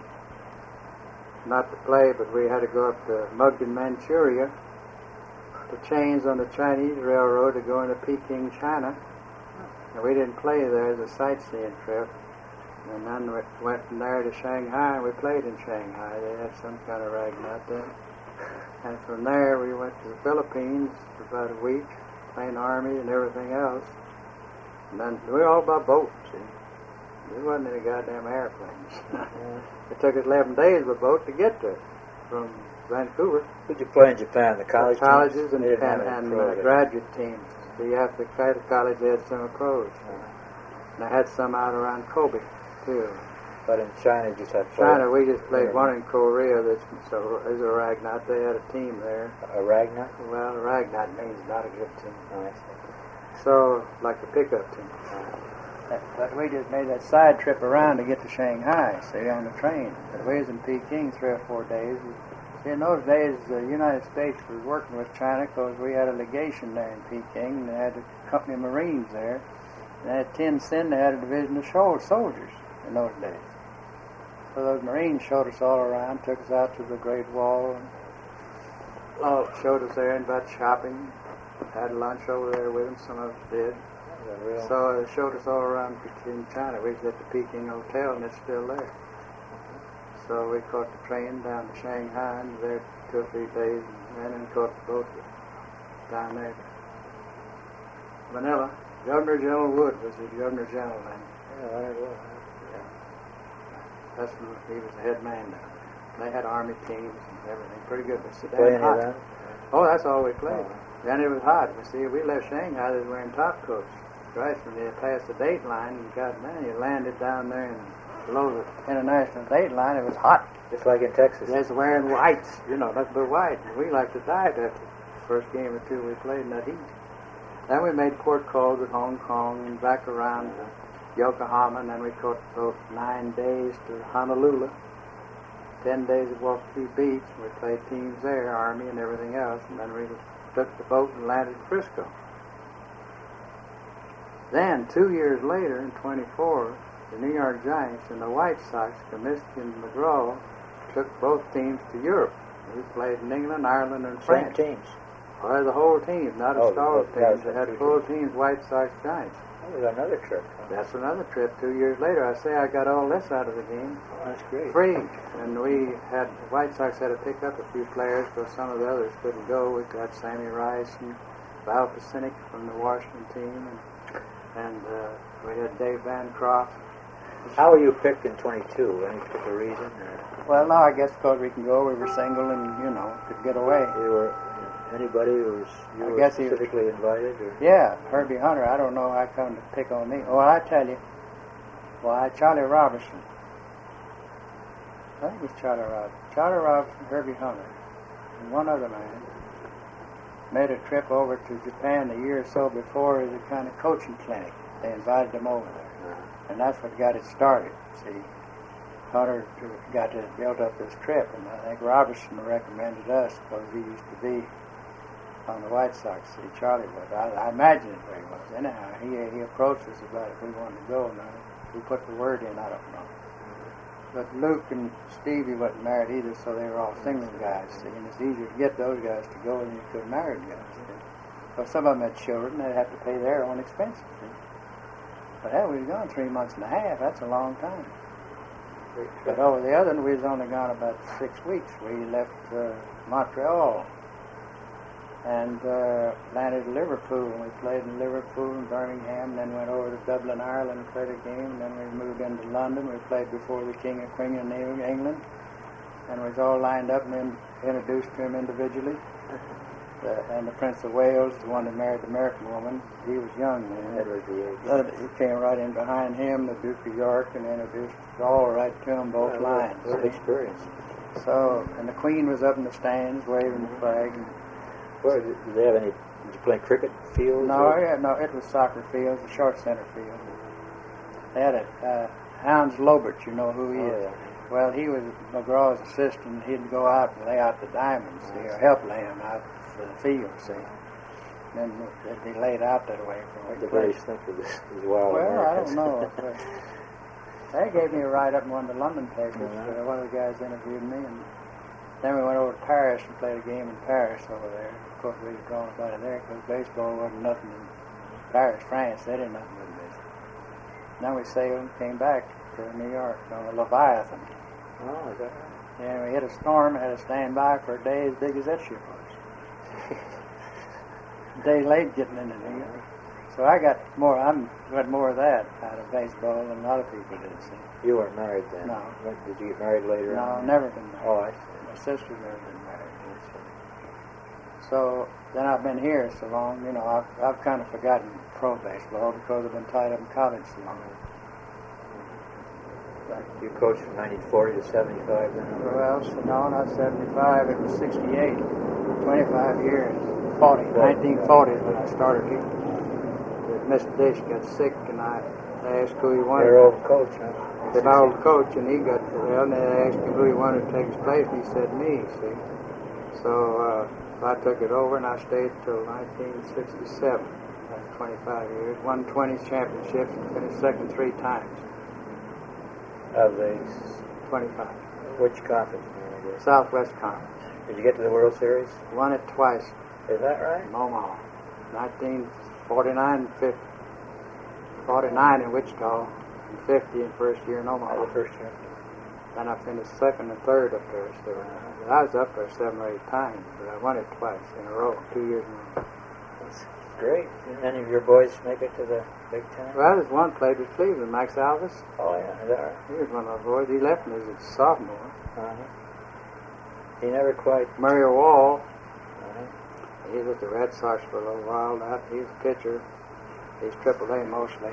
not to play, but we had to go up to Mukden, Manchuria, to change on the Chinese railroad to go into Peking, China. And we didn't play there as a sightseeing trip. And then we went from there to Shanghai, and we played in Shanghai. They had some kind of rag out there. And from there, we went to the Philippines for about a week, playing Army and everything else. And then we were all by boat, see. There wasn't any goddamn airplanes. It took us 11 days by boat to get to it from Vancouver. Did you play in Japan, the college colleges teams? and graduate teams. See, after the college, they had some pros. And I had some out around Kobe, too. But in China, you just had China, we just played one in Korea. There's a Ragnat. They had a team there. A Ragnat? Well, a Ragnat means not a good team. Oh, I see. So, like a pickup team. But we just made that side trip around to get to Shanghai, see, on the train. But we was in Peking 3 or 4 days. See, in those days, the United States was working with China because we had a legation there in Peking, and they had a company of Marines there. And at Tientsin, they had a division of soldiers in those days. So those Marines showed us all around, took us out to the Great Wall, and showed us there and about shopping. Had lunch over there with them, some of us did. So they showed us all around in China. We was at the Peking Hotel, and it's still there. So we caught the train down to Shanghai, and there 2 or 3 days, and then caught the boat down there to Manila. Governor General Wood was the Governor General then. Yeah. That's when he was the head man down there. They had army teams and everything. Pretty good. But play any of that? Oh, that's all we played. Then it was hot. You see, we left Shanghai, they was wearing top coats. Right, when you passed the date line, and you landed down there and below the international date line, it was hot. Just like in Texas. They was wearing whites, nothing but white. And we like to die after the first game or two we played in that heat. Then we made port calls at Hong Kong and back around to Yokohama, and then we caught the boat 9 days to Honolulu. 10 days at Waukee Beach. We played teams there, Army and everything else, and then we took the boat and landed in Frisco. Then, 2 years later, in 24, the New York Giants and the White Sox, Comiskey and McGraw, took both teams to Europe. We played in England, Ireland, and France. Same teams. Well, the whole team, not a stall team. They had full teams, White Sox, Giants. That was another trip. Huh? That's another trip. 2 years later, I say I got all this out of the game. Oh, that's great. Free. And we had, the White Sox had to pick up a few players because some of the others couldn't go. We got Sammy Rice and Val Pasinic from the Washington team, and we had Dave Bancroft. How were you picked in 22? Any particular reason? Or? Well, no, I guess because we can go, we were single and, could get away. You were, anybody who was, you were specifically invited? Or? Yeah, Herbie Hunter. I don't know how come to pick on me. Oh, I tell you. Why, Charlie Robertson. I think it was Charlie Robertson. Charlie Robertson, Herbie Hunter, and one other man made a trip over to Japan a year or so before as a kind of coaching clinic. They invited them over there. And that's what got it started. See, Hunter built up this trip, and I think Robertson recommended us because he used to be on the White Sox. See, Charlie was. I imagine it very well. Anyhow, he approached us about if we wanted to go. Now, we put the word in, I don't know. But Luke and Stevie wasn't married either, so they were all single guys. See, and it's easier to get those guys to go than you could married guys. See. So some of them had children; they'd have to pay their own expenses. See. But hell, we was gone 3 months and a half. That's a long time. But over the other, we was only gone about 6 weeks. We left Montreal and landed in Liverpool. We played in Liverpool and Birmingham, then went over to Dublin, Ireland, and played a game. And then we moved into London. We played before the King and Queen in England. And we was all lined up and introduced to him individually. And the Prince of Wales, the one that married the American woman, he was young then. Edward VIII. He came right in behind him, the Duke of York, and introduced us all right to him, both lines. What experience. So, and the Queen was up in the stands waving the flag. And where, did they have any, did you play cricket fields? No, it was soccer fields, the short center field. They had Hans Lobert, you know who he is. Yeah. Well, he was McGraw's assistant. He'd go out and lay out the diamonds, see, or help lay them out for the field, see. Then they'd be laid out that way. What the British think of this wild Well, Americans? I don't know. They gave me a write-up in one of the London papers. One of the guys interviewed me, and then we went over to Paris and played a game in Paris over there. Of course, we didn't draw anybody there because baseball wasn't nothing in Paris, France. They didn't nothing with baseball. Then we sailed and came back to New York on the Leviathan. Oh, is that right? And we hit a storm, had to stand by for a day as big as that ship was. A day late getting into New York. So I got more of that out of baseball than a lot of people did. See. You weren't married then? No. Did you get married later No, on? never been married. Oh, I see. My sister's never been married. So then I've been here so long, I've kind of forgotten pro baseball because I've been tied up in college so long. You coached from 1940 to 75 then? Well, no, not 75. It was 68. 25 years. 1940 is when I started here. Mr. Dish got sick, and I asked who he wanted. Your old coach, huh? The old coach, and he got and they asked him who he wanted to take his place, and he said me, see. So I took it over, and I stayed till 1967. That's 25 years. Won 20 championships and finished second 3 times. Of the 25. Which conference, man, I guess? Southwest Conference. Did you get to the World Series? Won it twice. Is that right? In Omaha. 1949 and 50. 49 in Wichita, and 50 in first year in Omaha. The first year. Then I finished second and third up there. So I was up there 7 or 8 times, but I won it twice in a row, 2 years in a row. That's great. Did any of your boys make it to the Big Ten? Well, there's one played with Cleveland, Max Alvis. Oh, yeah. Is that right? He was one of my boys. He left me as a sophomore. Uh-huh. He never quite... Murray Wall. Uh-huh. He was with the Red Sox for a little while. He was a pitcher. He's AAA mostly.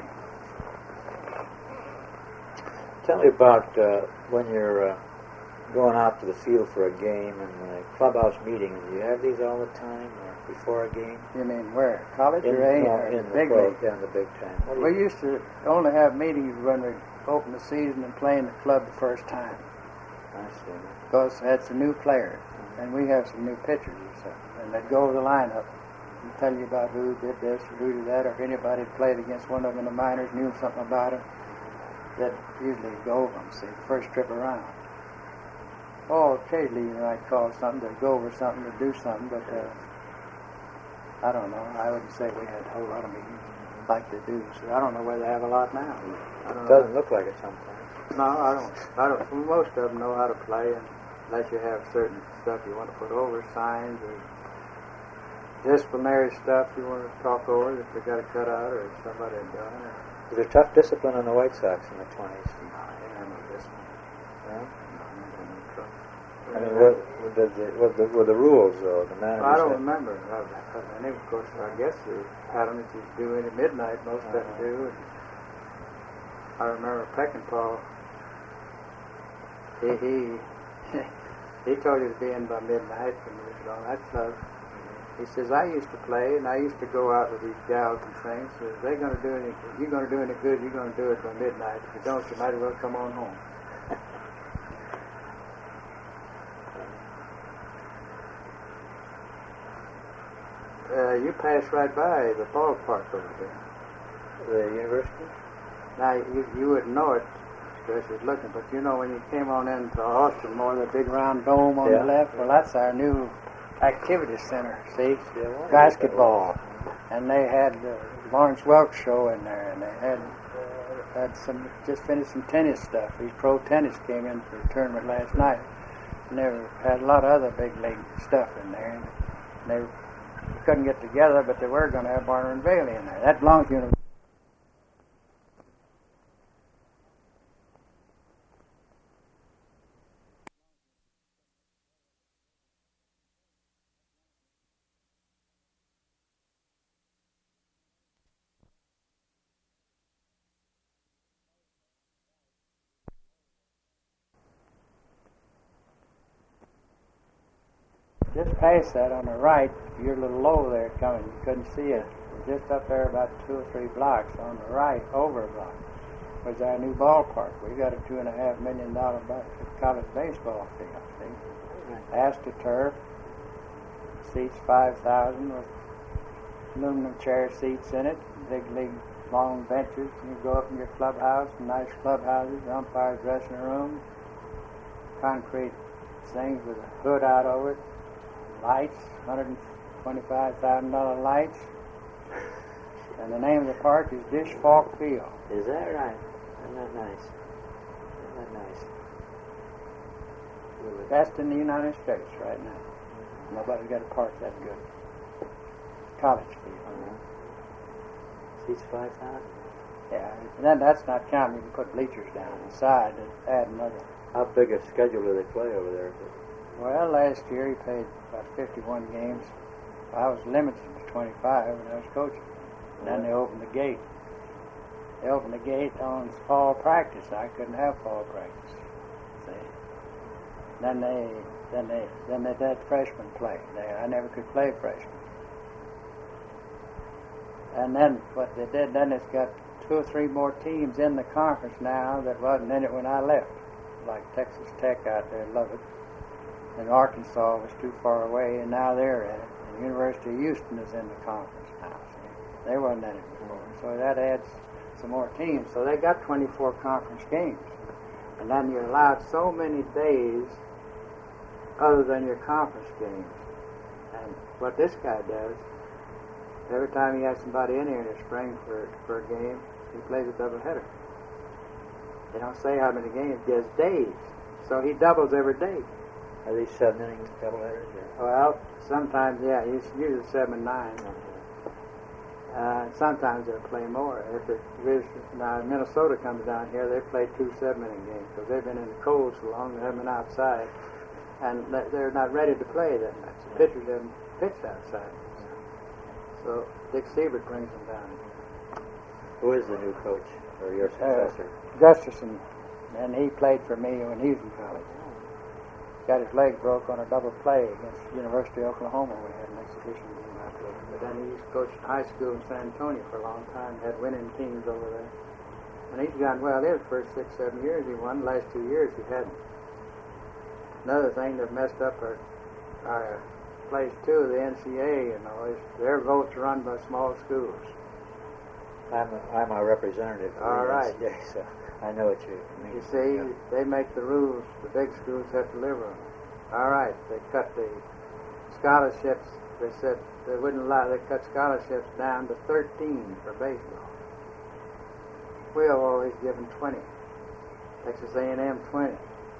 Tell me about when you're going out to the field for a game and the clubhouse meetings. Do you have these all the time or before a game? You mean where? College or A? No, or in the Big pro, League? yeah, in the Big Ten. We used to only have meetings when we opened the season and play in the club the first time. I see. because they had some new players, and we have some new pitchers or something, and they'd go over the lineup and tell you about who did this or who did that, or if anybody had played against one of them in the minors, knew something about him, they'd usually go over them, see, first trip around. Oh, occasionally you might call something to go over something or do something, but I don't know. I wouldn't say we had a whole lot of meetings like they do. So I don't know whether they have a lot now. It doesn't look like it sometimes. No, I don't. Most of them know how to play, unless you have certain stuff you want to put over, signs or disciplinary stuff you want to talk over that they got to cut out or somebody had done. Was there tough discipline on the White Sox in the 20s? No, they didn't have no discipline. No? I mean, were the rules, though? The managers I don't remember. And of course, I guess they had them that you do in at midnight. Most of them do. And I remember Peckinpah. He told you to be in by midnight, and he was all that stuff. He says, I used to play, and I used to go out with these gals and things. So if they're going to do any, if you're going to do any good, you're going to do it by midnight. If you don't, you might as well come on home. You pass right by the ballpark over there. The university? Now, you wouldn't know it because you're looking, but you know when you came on into Austin, more the big round dome on the left, well, that's our new activity center, see? Basketball. And they had Lawrence Welk show in there, and they had some, just finished some tennis stuff. These pro tennis came in for a tournament last night, and they had a lot of other big league stuff in there. And they couldn't get together, but they were going to have Barnum and Bailey in there. That belongs to university. Just past that on the right, you're a little low there coming. You couldn't see it. Just up there about 2 or 3 blocks on the right, over a block, was our new ballpark. We got a $2.5 million college baseball field, see? AstroTurf, seats 5,000 with aluminum chair seats in it, big league long benches. You go up in your clubhouse, nice clubhouses, umpire's dressing room, concrete things with a hood out over it. Lights, $125,000 lights. And the name of the park is Dish Falk Field. Is that right? Isn't that nice? Isn't that nice? Best in the United States right now. Nobody's got a park that good. College field. Seats 5,000? Yeah, and then that's not counting. You can put bleachers down inside to add another. How big a schedule do they play over there? Well, last year he played about 51 games. I was limited to 25 when I was coaching. And then they opened the gate. They opened the gate on fall practice. I couldn't have fall practice. See? Then they let freshmen play. I never could play freshmen. And then what they did, then it's got 2 or 3 more teams in the conference now that wasn't in it when I left. Like Texas Tech out there, love it. And Arkansas was too far away, and now they're in it. And the University of Houston is in the conference now. See? They wasn't in it before. So that adds some more teams. So they got 24 conference games. And then you're allowed so many days other than your conference games. And what this guy does, every time he has somebody in here in the spring for a game, he plays a doubleheader. They don't say how many games, just days. So he doubles every day. Are these 7-inning doubleheaders? Well, sometimes, yeah, he's usually 7 and 9. Sometimes they'll play more. Now, Minnesota comes down here, they play 2 7-inning games because they've been in the cold so long, they haven't been outside, and they're not ready to play that much. The pitchers haven't pitched outside. So Dick Siebert brings them down. Who is the new coach, or your successor? Gustafson, and he played for me when he was in college. Got his leg broke on a double play against University of Oklahoma. We had an exhibition game out there. But then he's coached high school in San Antonio for a long time, had winning teams over there. And he's gotten well there the first 6, 7 years he won. The last 2 years he hadn't. Another thing that messed up our place too, the NCAA, you know, is their votes are run by small schools. I'm a representative. All right. Yeah, so I know what you mean. You see, they make the rules. The big schools have to live on them. All right, they cut the scholarships. They said they wouldn't allow. They cut scholarships down to 13 for baseball. We have always given 20. Texas A&M 20.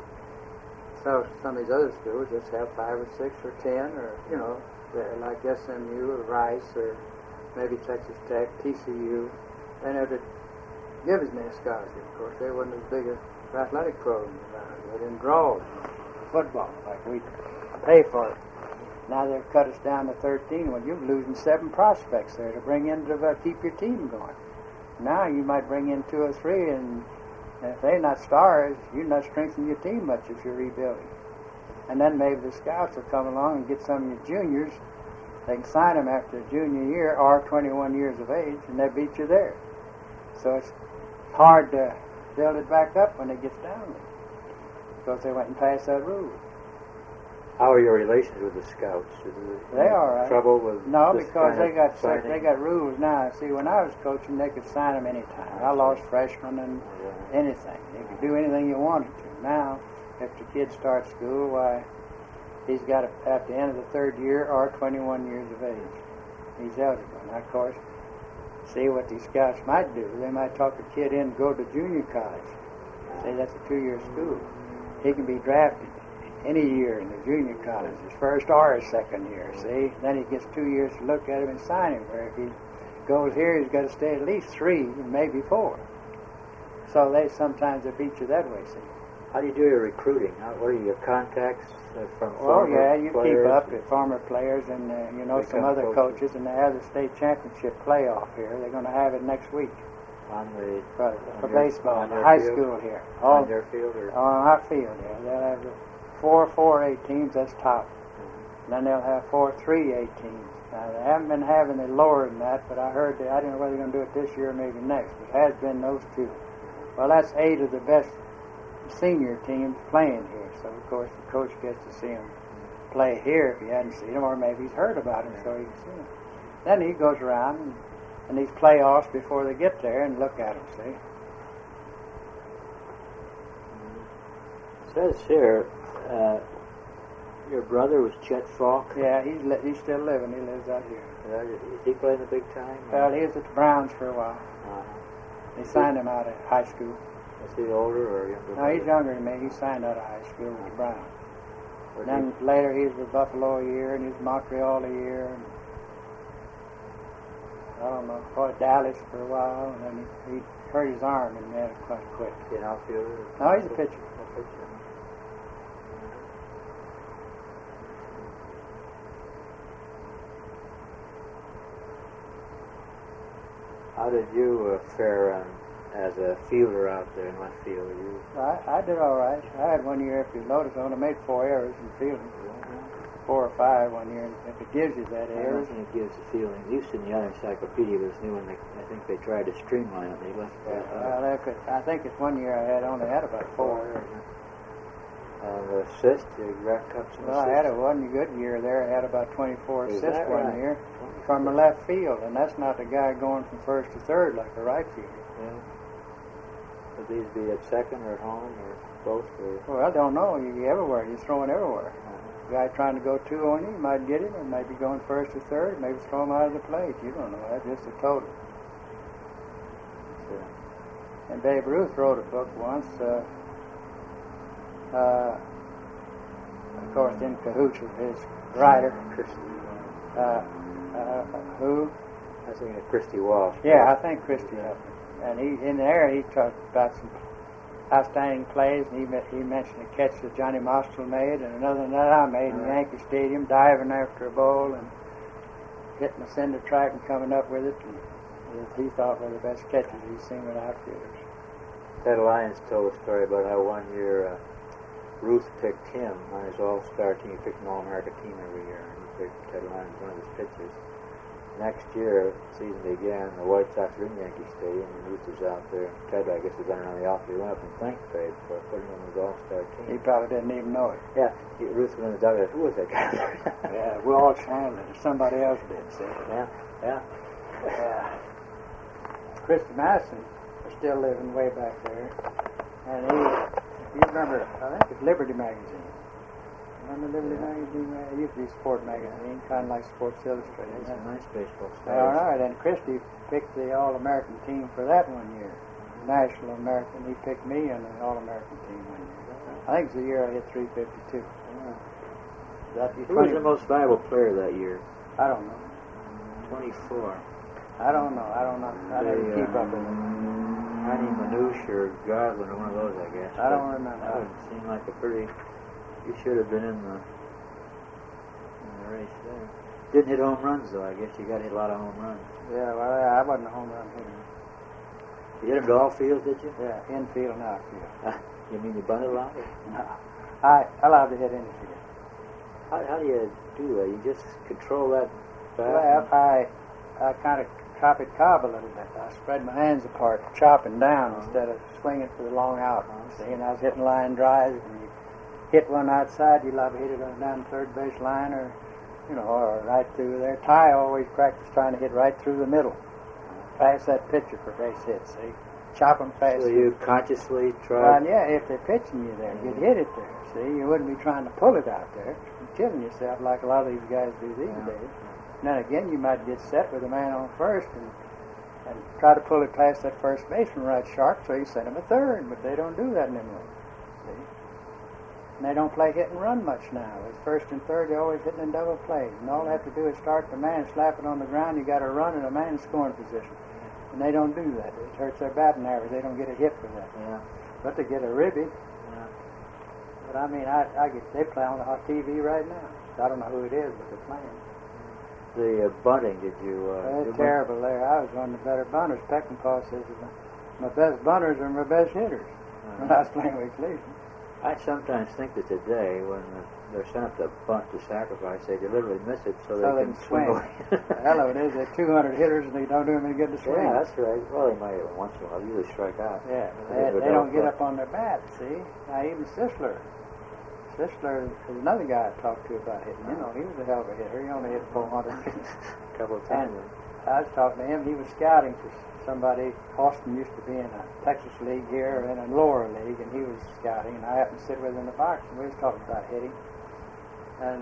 So some of these other schools just have 5 or 6 or 10, or you know, like SMU or Rice or maybe Texas Tech, TCU. They never give as many scholarships. Of course, they wasn't as big a athletic program around. They didn't draw football like we pay for it. Now they've cut us down to 13. Well, you're losing 7 prospects there to bring in to keep your team going. Now you might bring in 2 or 3, and if they're not stars, you're not strengthening your team much if you're rebuilding. And then maybe the scouts will come along and get some of your juniors. They can sign them after a junior year or 21 years of age, and they beat you there. So it's hard to build it back up when it gets down there, because they went and passed that rule. How are your relations with the scouts? They are right. Trouble with no, because they got rules now. See, when I was coaching, they could sign them anytime. I lost freshmen and anything. You could do anything you wanted to. Now, if the kid starts school, why, he's got to, at the end of the 3rd year or 21 years of age, he's eligible. Now, of course, see what these scouts might do. They might talk a kid in to go to junior college. Say that's a 2-year school. He can be drafted any year in the junior college, his first or his 2nd year, see? Then he gets 2 years to look at him and sign him. Where if he goes here, he's got to stay at least 3 and maybe 4. So sometimes they beat you that way, see? How do you do your recruiting? What are your contacts from Well, former yeah, you players? keep up with former players and, you know, some other coaches, and they have the state championship playoff here. They're going to have it next week. For baseball, on the your high field? school here. On your field? Or? On our field, yeah. They'll have the 4 4A teams, that's top. And then they'll have 4 3A teams. Now, they haven't been having it lower than that, but I heard I don't know whether they're going to do it this year or maybe next. It has been those 2. Well, that's 8 of the best senior teams playing here. So, of course, the coach gets to see them play here if he hadn't seen them, or maybe he's heard about them so he can see them. Then he goes around and these playoffs before they get there and look at them, see? It says here, your brother was Chet Falk. Yeah, he's still living. He lives out here. Is he playing the big time? Well, he was at the Browns for a while. They signed him out of high school. Is he older or younger? No, he's younger than me. He signed out of high school with the Browns. And then later he was with Buffalo a year, and he was Montreal a year, and I don't know, probably Dallas for a while, and then he hurt his arm and had to quit. Is he an outfielder? No, he's a pitcher. How did you fare as a fielder out there in left field? I did all right. I had 1 year, if you notice, I only made 4 errors in fielding. 4 or 5 1 year. If it gives you that error. I don't think it gives the feeling. At least in the other encyclopedia, there's new one. I think they tried to streamline it. They left that out. Well, I think it's 1 year I only had about 4 errors. And assist, you racked up some Well, I had a 1 good year there. I had about 24 assists right? 1 year from the left field, and that's not the guy going from first to third like a right fielder. Yeah. Would these be at second or at home or both? Or? Well, I don't know. You're everywhere. You're throwing everywhere. Guy trying to go 2 on you might get him, or maybe going first or third, maybe throw him out of the plate. You don't know. That's just a total. Sure. And Babe Ruth wrote a book once. Of course, in cahoots with his writer. Who? I was thinking of Christy Walsh. Yeah, I think Christy helped him. And he talked about some outstanding plays, and he mentioned a catch that Johnny Mostel made, and another that I made in Yankee Stadium, diving after a ball and hitting the center track and coming up with it. And he thought were the best catches he's seen with outfielders. Ted Lyons told a story about how 1 year Ruth picked him on his all-star team. He picked an All-America team every year, and he picked Ted Lyons, one of his pitchers. next year, season began, the White Sox were in Yankee Stadium, and Ruth was out there. Ted, I guess, was running on the outfield. He went up and thanked Babe for putting him in his all-star team. He probably didn't even know it. Yeah, Ruth went in the dugout. Who was that guy? Yeah, Will Chandler. Somebody else did say it. Yeah. Christy Madison was still living way back there. And he, if you remember, I think it's Liberty Magazine. Remember Liberty Magazine? It used to be a sport magazine, kind of like Sports Illustrated. It's a nice baseball All style. right, and Christy picked the All-American team for that one year. National American. He picked me on the All-American team one year. I think it's the year I hit 352. Who was the most valuable player that year? I don't know. 24. I don't know. I didn't keep up with it. Manny Manouche or Godwin or one of those, I guess. I don't remember. That would seem like a pretty... You should have been in the race there. Didn't hit home runs, though. I guess you got to hit a lot of home runs. Yeah, well, I wasn't a home run hitter. You hit him to all fields, did you? Yeah, infield and outfield. You mean you bunted a lot? No. I allowed to hit infield. How do you do that? You just control that bat? Well, I kind of chop it cob a little bit. I spread my hands apart, chopping down instead of swinging for the long out. See, and I was hitting line drives. When you hit one outside, you love to hit it on down the third base line or right through there. Ty always practiced trying to hit right through the middle. Pass that pitcher for base hits, see? Chop them fast. So you consciously try? Well, yeah, if they're pitching you there, you'd hit it there, see? You wouldn't be trying to pull it out there. You're killing yourself like a lot of these guys do these days. And then again, you might get set with a man on first and try to pull it past that first baseman right sharp, so you send him a third, but they don't do that anymore, see? And they don't play hit and run much now. With first and third, they're always hitting in double plays. And all they have to do is start the man, slap it on the ground, you got to run in a man in scoring position. And they don't do that. It hurts their batting average. They don't get a hit for that. Yeah. But they get a ribby. Yeah. But I mean, they play on TV right now. I don't know who it is, but they're playing. The bunting, did you... They're terrible there. I was one of the better bunters. Peckinpah says my best bunters are my best hitters when I was playing with Cleveland. I sometimes think that today, when they're sent up to bunt to sacrifice, they deliberately miss it so they can swing away. Hello, it is. They're 200 hitters and they don't do them any good to swing. Yeah, that's right. Well, they might every once in a while usually strike out. Yeah, but they don't get up on their bat, see? Now, even Sisler is another guy I talked to about hitting. You know, he was a hell of a hitter. He only hit 400. A couple of times. And I was talking to him. He was scouting for somebody. Austin used to be in a Texas league here, or in a lower league, and he was scouting. And I happened to sit with him in the box, and we was talking about hitting. And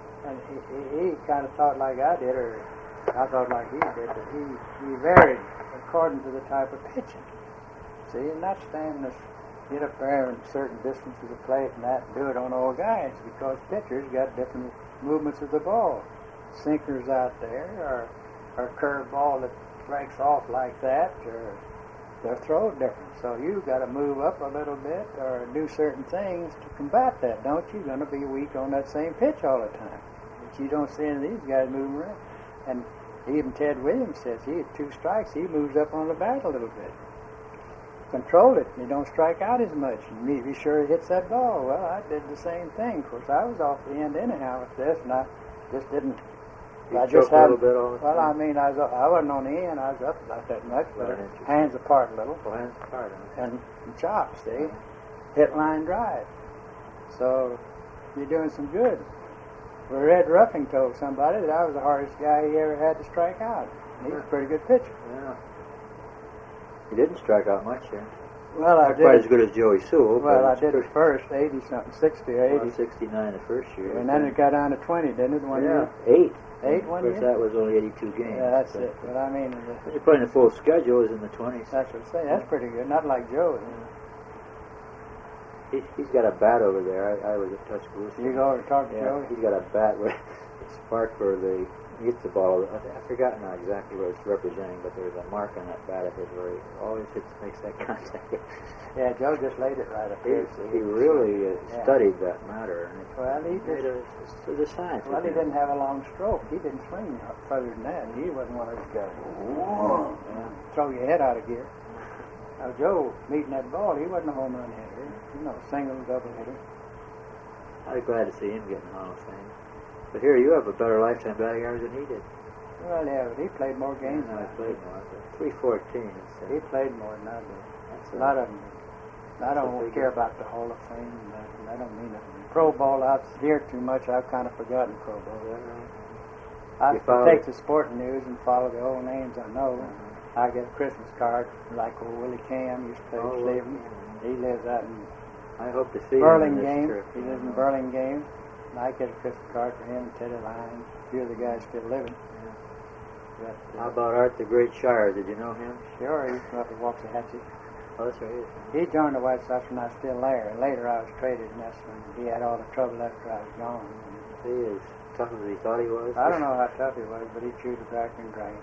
he kind of thought like I did, or I thought like he did, but he varied according to the type of pitching. See, and not standing there, get up there in certain distances of plate and that, and do it on all guys, because pitchers got different movements of the ball. Sinkers out there, or a curve ball that breaks off like that, or they're thrown different. So you've got to move up a little bit or do certain things to combat that, don't you? You're going to be weak on that same pitch all the time. But you don't see any of these guys moving around. And even Ted Williams says he had 2 strikes. He moves up on the bat a little bit. Control it, and he don't strike out as much. And be sure he hits that ball. Well, I did the same thing. Of course, I was off the end anyhow with this, and I just didn't. I just had a little bit on it. Well, I mean, I wasn't on the end. I was up not that much, but hands apart a little. Well, hands apart. And chop, see? Hit line drive. So you're doing some good. Well, Red Ruffing told somebody that I was the hardest guy he ever had to strike out. And he was a pretty good pitcher. Yeah. He didn't strike out much here. Well, I Not did. quite as good as Joey Sewell. Well, I did it first, 80-something, 60 or 80. Well, 69 the first year. And then it got down to 20, didn't it, one year? 8. 8 one year? year? That was only 82 games. Yeah, that's it. But I mean... When you're playing the full schedule, is in the 20s. That's what I say. That's pretty good. Not like Joe. He's got a bat over there. I was at Tuscaloosa. You go over and talk to Joe? He's got a bat where it's marked where he hits the ball. I forgot now exactly what it's representing, but there's a mark on that bat of his where he always makes that contact. Yeah, Joe just laid it right up here. He really studied that matter. And well, he did. It's a science. Well, he didn't have a long stroke. He didn't swing further than that. He wasn't one of those guys. Throw your head out of gear. Now, Joe, meeting that ball, he wasn't a home run hitter. You know, single, double hitter. I was glad to see him getting Hall of Fame. But here, you have a better lifetime batting average than he did. Well, yeah, but he played more games than I I played did. more. 314. He played more than I did. That's a lot of them. I don't care about the Hall of Fame. And I don't mean it. Pro Bowl, I hear too much. I've kind of forgotten Pro Bowl. I take the sporting news and follow the old names I know. I get a Christmas card like old Willie Cam used to play for Cleveland. He lives out in I hope to see Burlingame. He lives in Burlingame. And I get a Christmas card for him and Teddy Lyons. A few of the guys still living. But, how about Art the Great Shire? Did you know him? Sure, he used to go up to Waxahachie. Oh, that's right. He joined the White Sox when I was still there. And later I was traded, and that's when he had all the trouble after I was gone. He is tough as he thought he was. I don't know how tough he was, but he chewed the back and drank.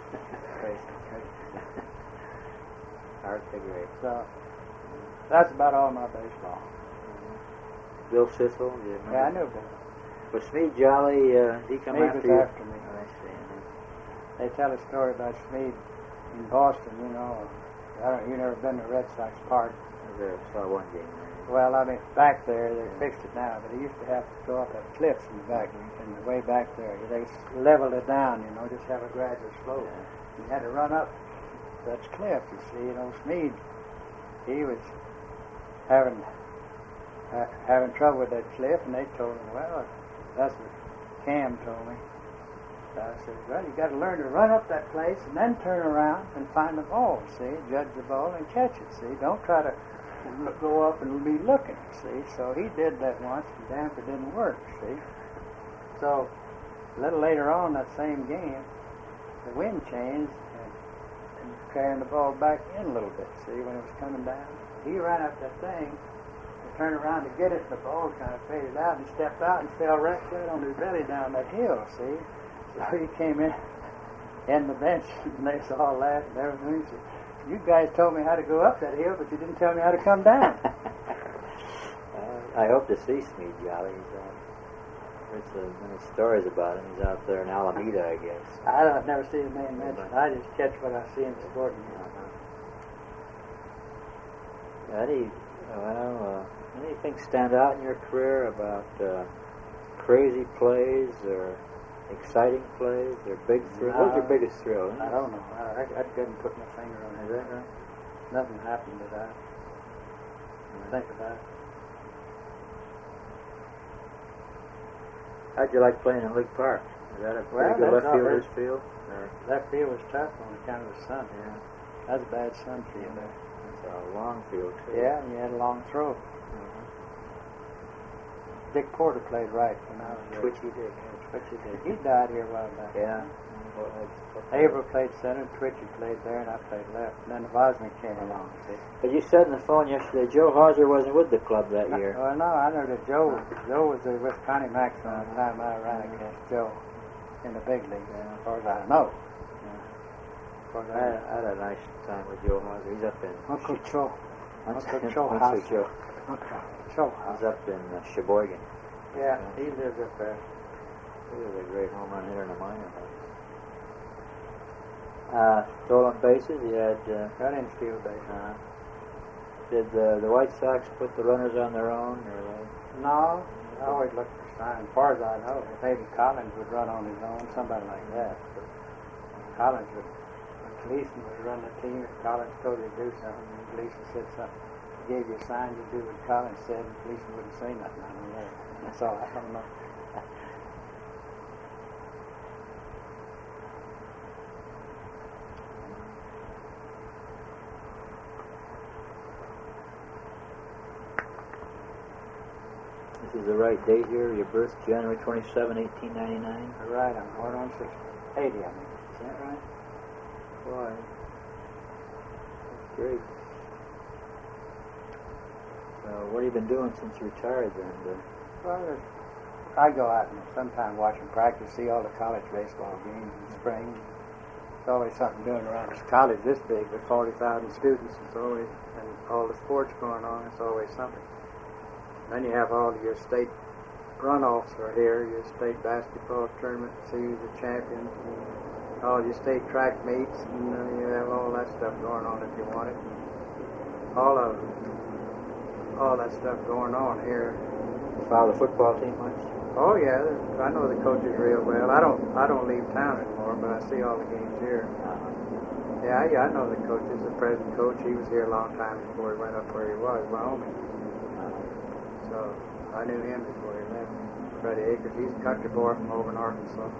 Art the Great. So that's about all my baseball. Bill Sissel, do you remember? Yeah, I knew Bill. Was Smead Jolly, he come Smead after was you? after me. Oh, I see. They tell a story about Smead in Boston, you know. You never been to Red Sox Park. I saw one game there. Well, I mean, back there, they fixed it now, but they used to have to go up at cliffs in the back, in the way back there. They leveled it down, you know, just have a gradual slope. You had to run up that cliff, you see. You know, Smead, he was having trouble with that cliff, and they told him, well, that's what Cam told me. So I said, well, you got to learn to run up that place and then turn around and find the ball, see, judge the ball and catch it, see. Don't try to go up and be looking, see. So he did that once, and damn if it didn't work, see. So a little later on that same game, the wind changed and carrying the ball back in a little bit, see, when it was coming down. He ran up that thing and turned around to get it, and the ball kind of faded out, and he stepped out and fell right flat on his belly down that hill, see. So he came in the bench, and they all laughed and everything. He said, you guys told me how to go up that hill, but you didn't tell me how to come down. I hope to see Smead Jolly. There's many stories about him. He's out there in Alameda, I guess. I've never seen his name mentioned. I just catch what I see in the sporting. Anything stand out in your career about crazy plays or exciting plays or big thrills? What's your biggest thrill? I don't know. I couldn't put my finger on it. Is that right? Nothing happened that I think about. How'd you like playing in League Park? Is that a pretty good left fielder's field? Left field was tough on account of the sun. Yeah. That's a bad sun field there. That's a long field, too. Yeah, and you had a long throw. Dick Porter played right when I was there. Twitchy Dick. Twitchy Dick. He died here a while back. Yeah. Averill played center, Twitchy played there, and I played left. And then the Vosman came along, see. But you said on the phone yesterday Joe Hauser wasn't with the club that year. Well, no, I know that Joe was with Connie Maxwell at the time I ran against Joe in the big league, as far as I know. I had a nice time with Joe Hauser. He's up in... Uncle Joe. Uncle Joe Hauser. Uncle Joe Hauser. He's up in Sheboygan. Yeah, he lives up there. He was a great home run hitter in the minor leagues. Stolen bases, he had... Got in field base. Did the White Sox put the runners on their own? Or No, I always looked for signs. As far as I know, maybe Collins would run on his own, somebody like that. But Collins would... Gleason would run the team. If Collins told you to do something, and Gleason said something, he gave you a sign to do what Collins said, and Gleason wouldn't say nothing. I don't know. That's all. I don't know. This is the right date here. Your birth, January 27, 1899. Right, I'm going on 60. 80, I mean. Is that right? Boy, that's great. So, what have you been doing since you retired then? Well, I go out and sometime watch them practice, see all the college baseball games in the spring. There's always something doing around this college this big with 40,000 students. It's always, and all the sports going on, it's always something. Then you have all your state runoffs are here, your state basketball tournament, see who's the champion, all your state track meets, and you have all that stuff going on if you want it. All that stuff going on here. Follow the football team much? Oh yeah, I know the coaches real well. I don't leave town anymore, but I see all the games here. Yeah, I know the coaches. The present coach, he was here a long time before he went up where he was, Wyoming. So I knew him before he left. Freddie Akers, he's a country boy from over in Arkansas.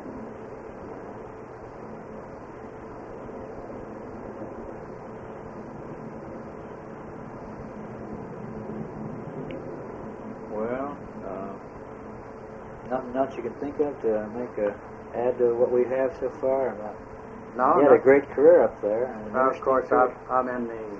Well, nothing else you can think of to add to what we have so far? No, you had a great career up there. Of course, I'm in the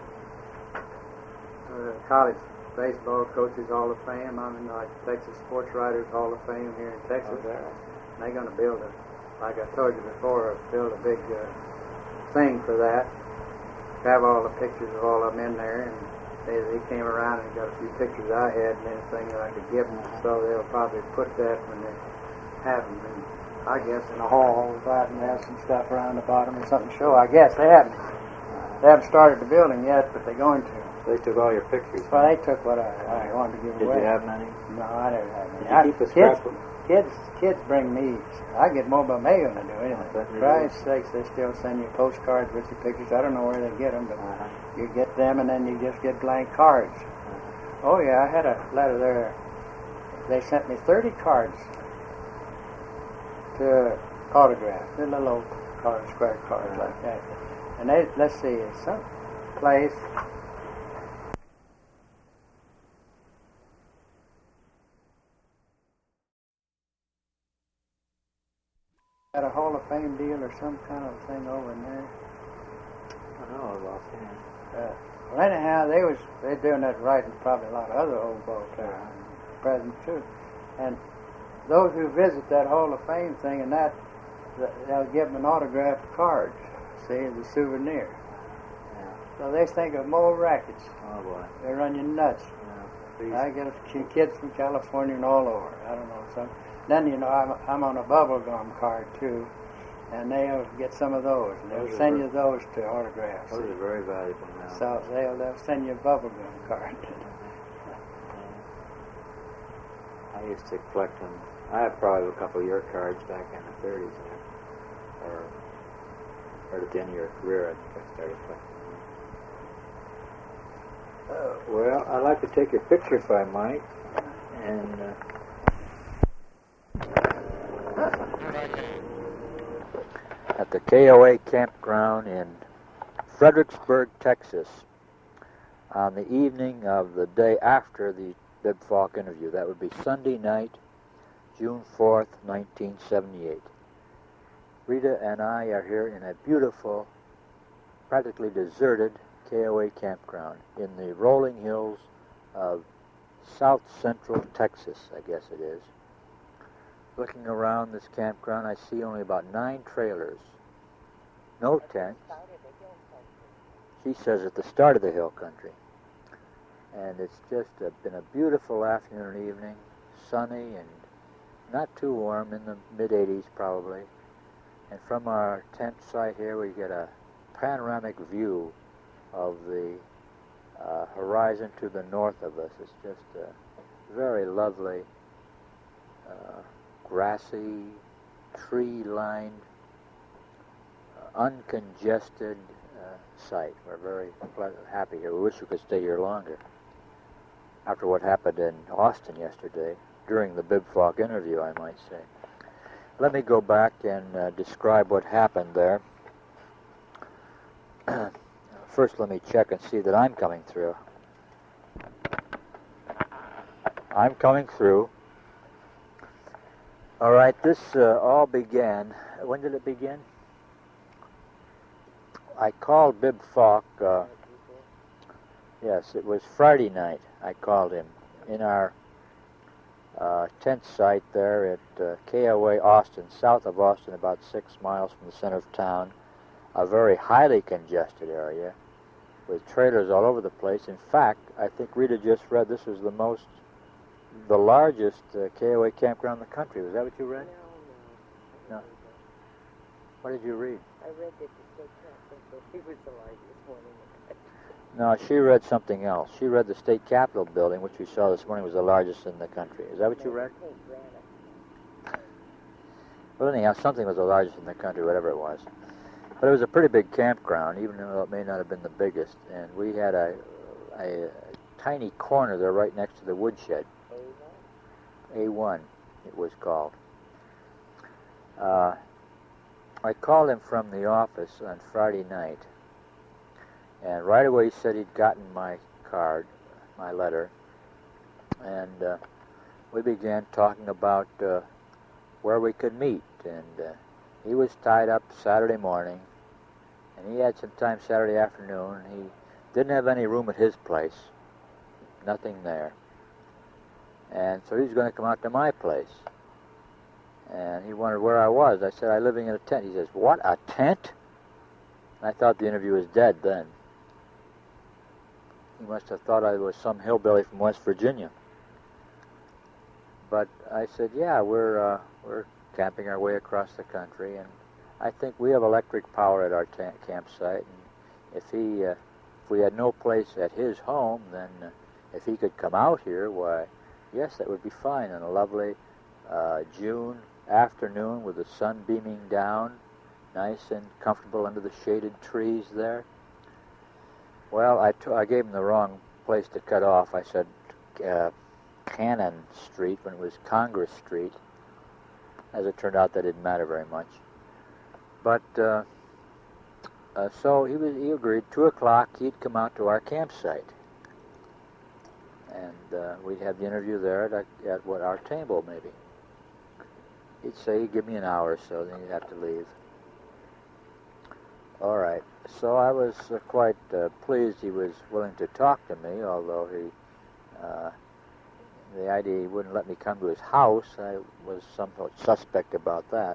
College Baseball Coaches Hall of Fame. I'm in the Texas Sports Writers Hall of Fame here in Texas. Oh, there. They're going to build like I told you before, build a big thing for that. Have all the pictures of all of them in there, and they came around and got a few pictures I had and anything that I could give them. So they'll probably put that when they have them in, I guess, in a hall or that, and have some stuff around the bottom or something to show. I guess they haven't started the building yet, but they're going to. They took all your pictures. Well, they took what I wanted to give away. Did you have many? No, I never had many. Did you keep a scrapbook? Kids bring me. I get more by mail than I do anything. For Christ's sakes, they still send you postcards with your pictures. I don't know where they get them, but you get them, and then you just get blank cards. Oh yeah, I had a letter there. They sent me 30 cards to autograph. They're little old cards, square cards like that. And let's see, some place. Got a Hall of Fame deal or some kind of thing over in there. I don't know about that. Well, anyhow, they're doing that right, and probably a lot of other old ball players, present too. And those who visit that Hall of Fame thing and they'll give them an autographed card, see, as a souvenir. Yeah. So they think of more rackets. Oh boy. They run you nuts. Yeah. I get kids from California and all over. I don't know some. Then I'm on a bubble gum card too, and they'll get some of those, and they'll send you those to autographs. Those are very valuable now. So they'll send you a bubble gum card. I used to collect them. I have probably a couple of your cards back in the 30s there, or at the end of your career. I think I started collecting. Well, I'd like to take your picture if I might, and. At the KOA campground in Fredericksburg, Texas, on the evening of the day after the Bibb Falk interview. That would be Sunday night, June 4th, 1978. Rita and I are here in a beautiful, practically deserted KOA campground in the rolling hills of south central Texas, I guess it is. Looking around this campground, I see only about 9 trailers, no tents. She says at the start of the hill country. And it's just been a beautiful afternoon and evening, sunny and not too warm, in the mid-80s probably. And from our tent site here, we get a panoramic view of the horizon to the north of us. It's just a very lovely, grassy, tree-lined, uncongested site. We're very happy here. We wish we could stay here longer. After what happened in Austin yesterday, during the Bibb Falk interview, I might say. Let me go back and describe what happened there. First, let me check and see that I'm coming through. I'm coming through. All right, this all began. When did it begin? I called Bibb Falk. Yes, it was Friday night. I called him in our tent site there at KOA Austin, south of Austin, about 6 miles from the center of town. A very highly congested area with trailers all over the place. In fact, I think Rita just read this was the largest KOA campground in the country. Was that what you read? No. What did you read? I read that the state campground was the largest one in the country. No, she read something else. She read the State Capitol building, which we saw this morning was the largest in the country. Is that what you read? Well, anyhow, something was the largest in the country, whatever it was. But it was a pretty big campground, even though it may not have been the biggest. And we had a tiny corner there right next to the woodshed. A1, it was called. I called him from the office on Friday night, and right away he said he'd gotten my card, my letter, and we began talking about where we could meet. And he was tied up Saturday morning, and he had some time Saturday afternoon. He didn't have any room at his place, nothing there. And so he was going to come out to my place. And he wondered where I was. I said, I'm living in a tent. He says, what, a tent? I thought the interview was dead then. He must have thought I was some hillbilly from West Virginia. But I said, yeah, we're camping our way across the country, and I think we have electric power at our campsite. And if we had no place at his home, then if he could come out here, why, yes, that would be fine on a lovely June afternoon with the sun beaming down, nice and comfortable under the shaded trees there. Well, I gave him the wrong place to cut off. I said Cannon Street when it was Congress Street. As it turned out, that didn't matter very much. But so he agreed. 2 o'clock, he'd come out to our campsite, and we'd have the interview there at what, our table maybe. He'd say he'd give me an hour or so, then he'd have to leave. All right. So I was quite pleased he was willing to talk to me, although the idea he wouldn't let me come to his house, I was somewhat suspect about that.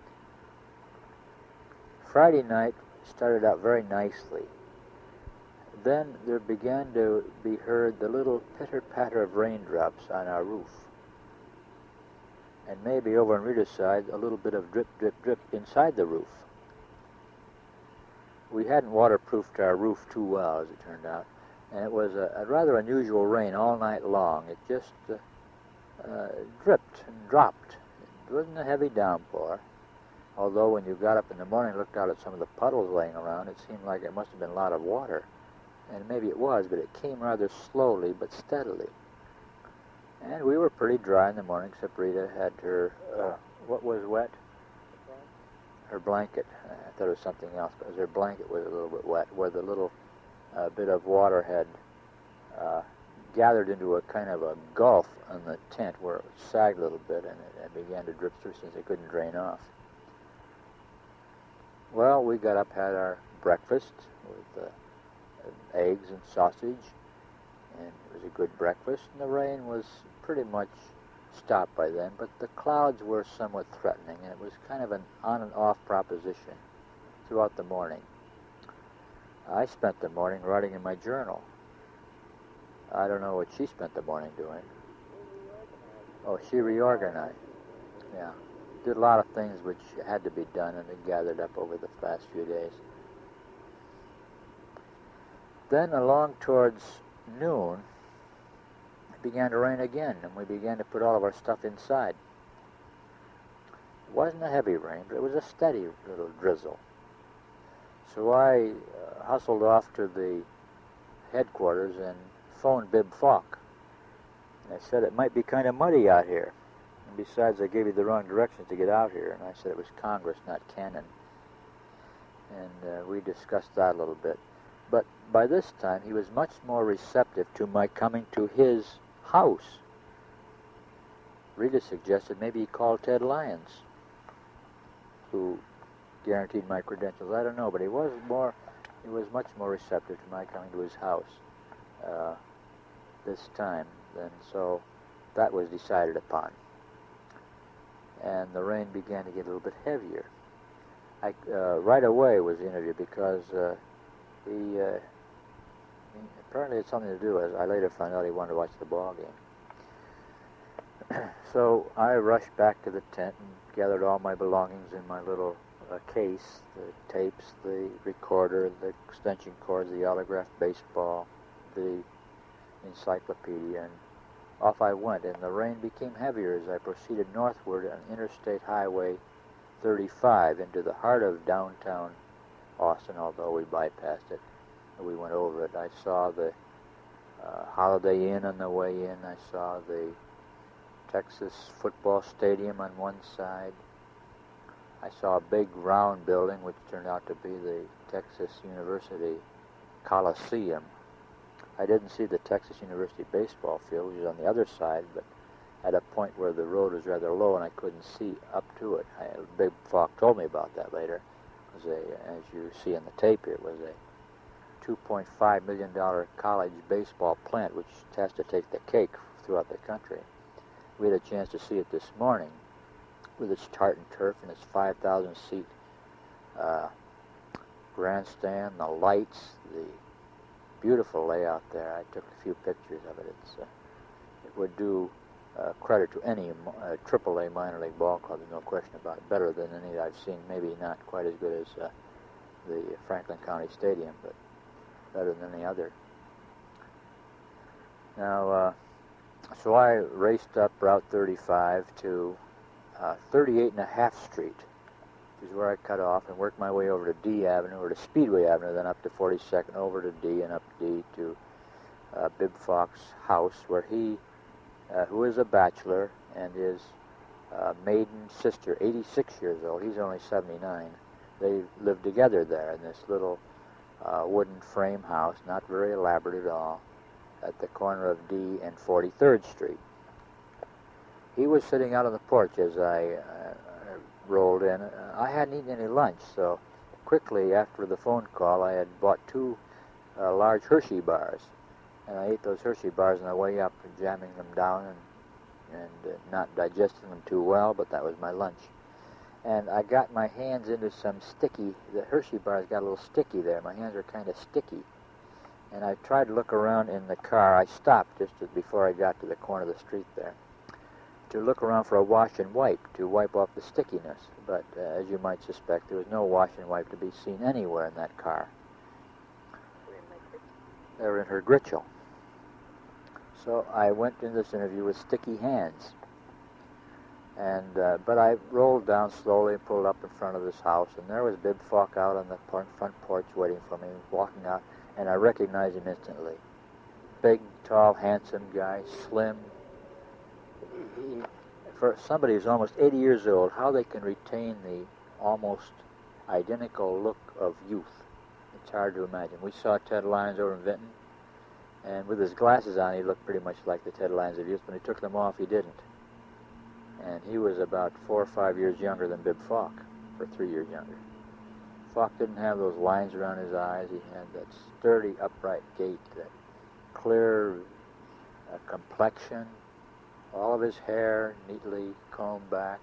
Friday night started out very nicely. Then there began to be heard the little pitter-patter of raindrops on our roof. And maybe over on Rita's side, a little bit of drip, drip, drip inside the roof. We hadn't waterproofed our roof too well, as it turned out, and it was a rather unusual rain all night long. It just dripped and dropped. It wasn't a heavy downpour, although when you got up in the morning and looked out at some of the puddles laying around, it seemed like it must have been a lot of water. And maybe it was, but it came rather slowly but steadily. And we were pretty dry in the morning, except Rita had her, what was wet? Her blanket. I thought it was something else, but her blanket was a little bit wet, where the little bit of water had gathered into a kind of a gulf on the tent where it sagged a little bit, and it began to drip through since it couldn't drain off. Well, we got up, had our breakfast with eggs and sausage, and it was a good breakfast, and the rain was pretty much stopped by then, but the clouds were somewhat threatening, and it was kind of an on and off proposition throughout the morning. I spent the morning writing in my journal. I don't know what she spent the morning doing. Oh, she reorganized. Yeah. Did a lot of things which had to be done, and it gathered up over the past few days. Then along towards noon, it began to rain again, and we began to put all of our stuff inside. It wasn't a heavy rain, but it was a steady little drizzle. So I hustled off to the headquarters and phoned Bib Falk. And I said it might be kind of muddy out here. And besides, I gave you the wrong directions to get out here. And I said it was Congress, not Cannon. And we discussed that a little bit. But by this time, he was much more receptive to my coming to his house. Rita suggested maybe he called Ted Lyons, who guaranteed my credentials. I don't know, but he was much more receptive to my coming to his house this time. And so that was decided upon. And the rain began to get a little bit heavier. Right away was the interview because he apparently had something to do, as I later found out he wanted to watch the ball game. So I rushed back to the tent and gathered all my belongings in my little case, the tapes, the recorder, the extension cords, the autographed baseball, the encyclopedia, and off I went, and the rain became heavier as I proceeded northward on Interstate Highway 35 into the heart of downtown Austin, although we bypassed it. We went over it. I saw the Holiday Inn on the way in. I saw the Texas football stadium on one side. I saw a big round building, which turned out to be the Texas University Coliseum. I didn't see the Texas University baseball field, which was on the other side, but at a point where the road was rather low and I couldn't see up to it. Big Falk told me about that later. It was as you see in the tape, it was a $2.5 million college baseball plant, which has to take the cake throughout the country. We had a chance to see it this morning with its tartan turf and its 5,000-seat grandstand, the lights, the beautiful layout there. I took a few pictures of it. It would do credit to any AAA minor league ball club, there's no question about it. Better than any I've seen. Maybe not quite as good as the Franklin County Stadium, but better than any other. Now, so I raced up Route 35 to 38.5 Street, which is where I cut off, and worked my way over to D Avenue, or to Speedway Avenue, then up to 42nd, over to D, and up D to Bib Falk's house, where he, who is a bachelor, and his maiden sister, 86 years old, he's only 79, they lived together there in this little wooden frame house, not very elaborate at all, at the corner of D and 43rd Street. He was sitting out on the porch as I rolled in. I hadn't eaten any lunch, so quickly after the phone call I had bought 2 large Hershey bars, and I ate those Hershey bars on the way up, jamming them down and not digesting them too well, but that was my lunch. And I got my hands into some sticky, the Hershey bars got a little sticky there. My hands are kind of sticky. And I tried to look around in the car. I stopped just before I got to the corner of the street there to look around for a wash and wipe to wipe off the stickiness. But as you might suspect, there was no wash and wipe to be seen anywhere in that car. They were in her Gritchel. So I went into this interview with sticky hands. And but I rolled down slowly and pulled up in front of this house, and there was Bib Falk out on the front porch waiting for me, walking out, and I recognized him instantly. Big, tall, handsome guy, slim. For somebody who's almost 80 years old, how they can retain the almost identical look of youth, it's hard to imagine. We saw Ted Lyons over in Vinton, and with his glasses on, he looked pretty much like the Ted Lyons of youth. When he took them off, he didn't. And he was about 4 or 5 years younger than Bib Falk, or 3 years younger. Falk didn't have those lines around his eyes. He had that sturdy, upright gait, that clear complexion, all of his hair neatly combed back.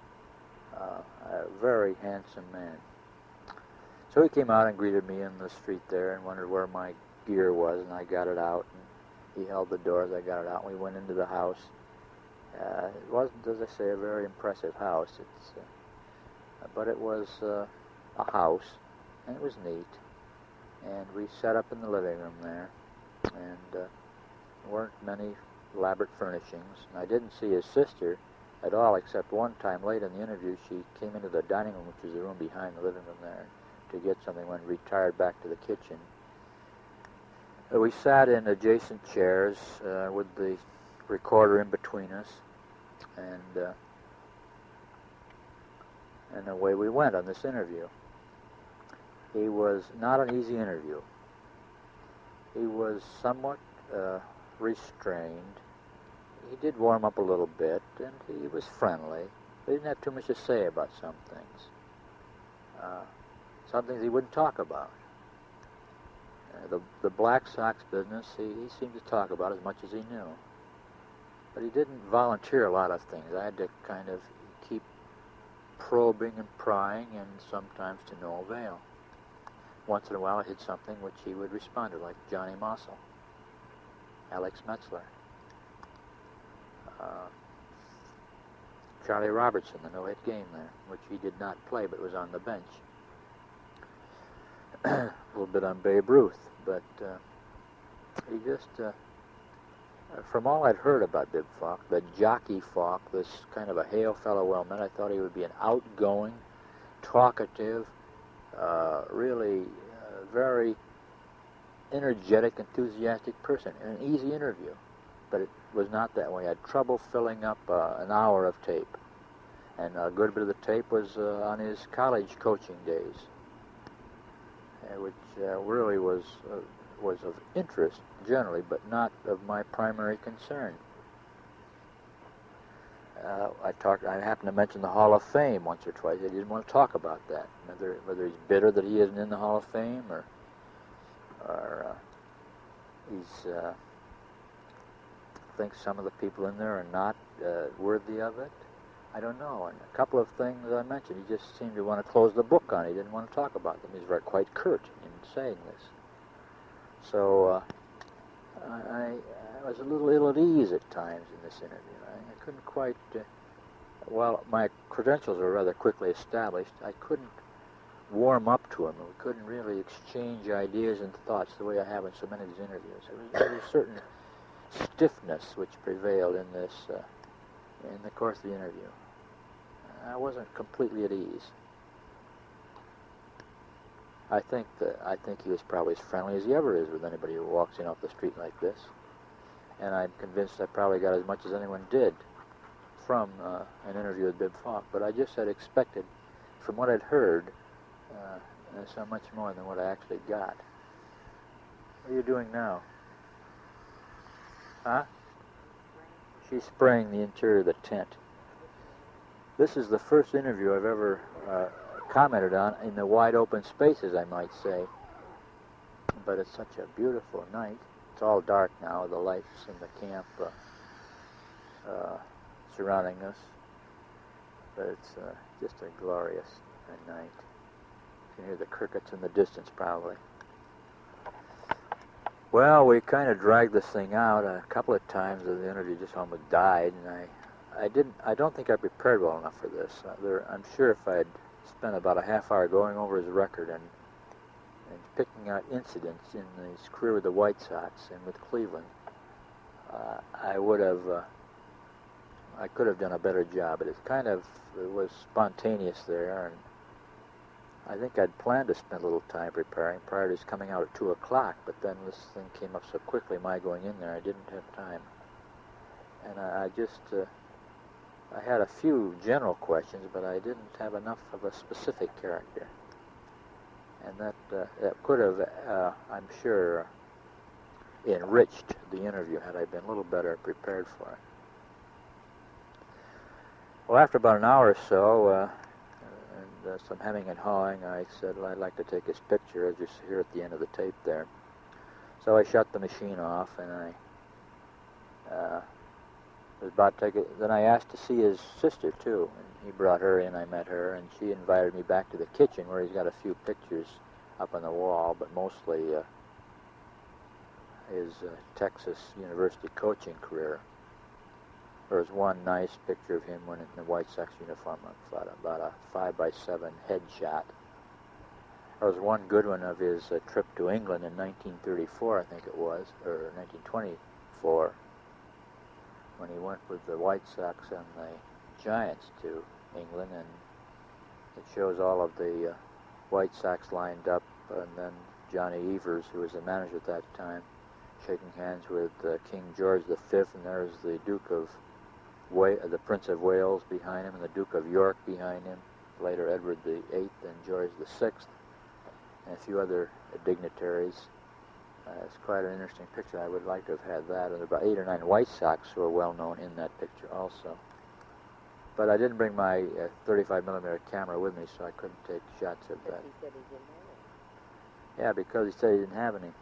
A very handsome man. So he came out and greeted me in the street there and wondered where my gear was, and I got it out. And he held the door as I got it out, and we went into the house. It wasn't, as I say, a very impressive house. But it was a house, and it was neat. And we sat up in the living room there, and there weren't many elaborate furnishings. And I didn't see his sister at all, except one time late in the interview, she came into the dining room, which was the room behind the living room there, to get something, when retired back to the kitchen. We sat in adjacent chairs with the recorder in between us, and away we went on this interview. He was not an easy interview. He was somewhat restrained. He did warm up a little bit, and he was friendly. He didn't have too much to say about some things. Some things he wouldn't talk about. The Black Sox business, he seemed to talk about as much as he knew. But he didn't volunteer a lot of things. I had to kind of keep probing and prying, and sometimes to no avail. Once in a while I hit something which he would respond to, like Johnny Mossel, Alex Metzler, Charlie Robertson, the no-hit game there, which he did not play but was on the bench. A little bit on Babe Ruth, but he just, from all I'd heard about Bibb Falk, the jockey Falk, this kind of a hail fellow well met, I thought he would be an outgoing, talkative, really very energetic, enthusiastic person, and an easy interview. But it was not that way. I had trouble filling up an hour of tape. And a good bit of the tape was on his college coaching days, which really was of interest generally, but not of my primary concern. I happened to mention the Hall of Fame once or twice. I didn't want to talk about that, whether he's bitter that he isn't in the Hall of Fame, or he's thinks some of the people in there are not worthy of it. I don't know. And a couple of things I mentioned, he just seemed to want to close the book on it. He didn't want to talk about them. He's quite curt in saying this. So I was a little ill at ease at times in this interview. I couldn't quite, while my credentials were rather quickly established, I couldn't warm up to him. We couldn't really exchange ideas and thoughts the way I have in so many of these interviews. There was a certain stiffness which prevailed in this, in the course of the interview. I wasn't completely at ease. I think he was probably as friendly as he ever is with anybody who walks in off the street like this. And I'm convinced I probably got as much as anyone did from an interview with Bibb Falk. But I just had expected, from what I'd heard, so much more than what I actually got. What are you doing now? Huh? She's spraying the interior of the tent. This is the first interview I've ever commented on in the wide open spaces, I might say. But it's such a beautiful night. It's all dark now, the lights in the camp surrounding us. But it's just a glorious night. You can hear the crickets in the distance, probably. Well, we kind of dragged this thing out a couple of times. The interview just almost died, and I don't think I prepared well enough for this. I'm sure if I had spent about a half hour going over his record and picking out incidents in his career with the White Sox and with Cleveland, I could have done a better job. But it was spontaneous there, and I think I'd planned to spend a little time preparing prior to his coming out at 2 o'clock, but then this thing came up so quickly, my going in there, I didn't have time. And I had a few general questions, but I didn't have enough of a specific character. And that could have, I'm sure, enriched the interview had I been a little better prepared for it. Well, after about an hour or so, some hemming and hawing, I said, well, I'd like to take his picture, as you see here at the end of the tape there. So I shut the machine off, and I was about to take it. Then I asked to see his sister, too. And he brought her in, I met her, and she invited me back to the kitchen, where he's got a few pictures up on the wall, but mostly his Texas University coaching career. There was one nice picture of him when in the White Sox uniform, about a 5x7 headshot. There was one good one of his trip to England in 1934, I think it was, or 1924, when he went with the White Sox and the Giants to England, and it shows all of the White Sox lined up, and then Johnny Evers, who was the manager at that time, shaking hands with King George V, and there's the the Prince of Wales behind him, and the Duke of York behind him, later Edward VIII and George VI, and a few other dignitaries. It's quite an interesting picture. I would like to have had that, and about 8 or 9 White Sox who are well known in that picture also. But I didn't bring my 35mm camera with me, so I couldn't take shots of that. He said he didn't have any. Yeah, because he said he didn't have any.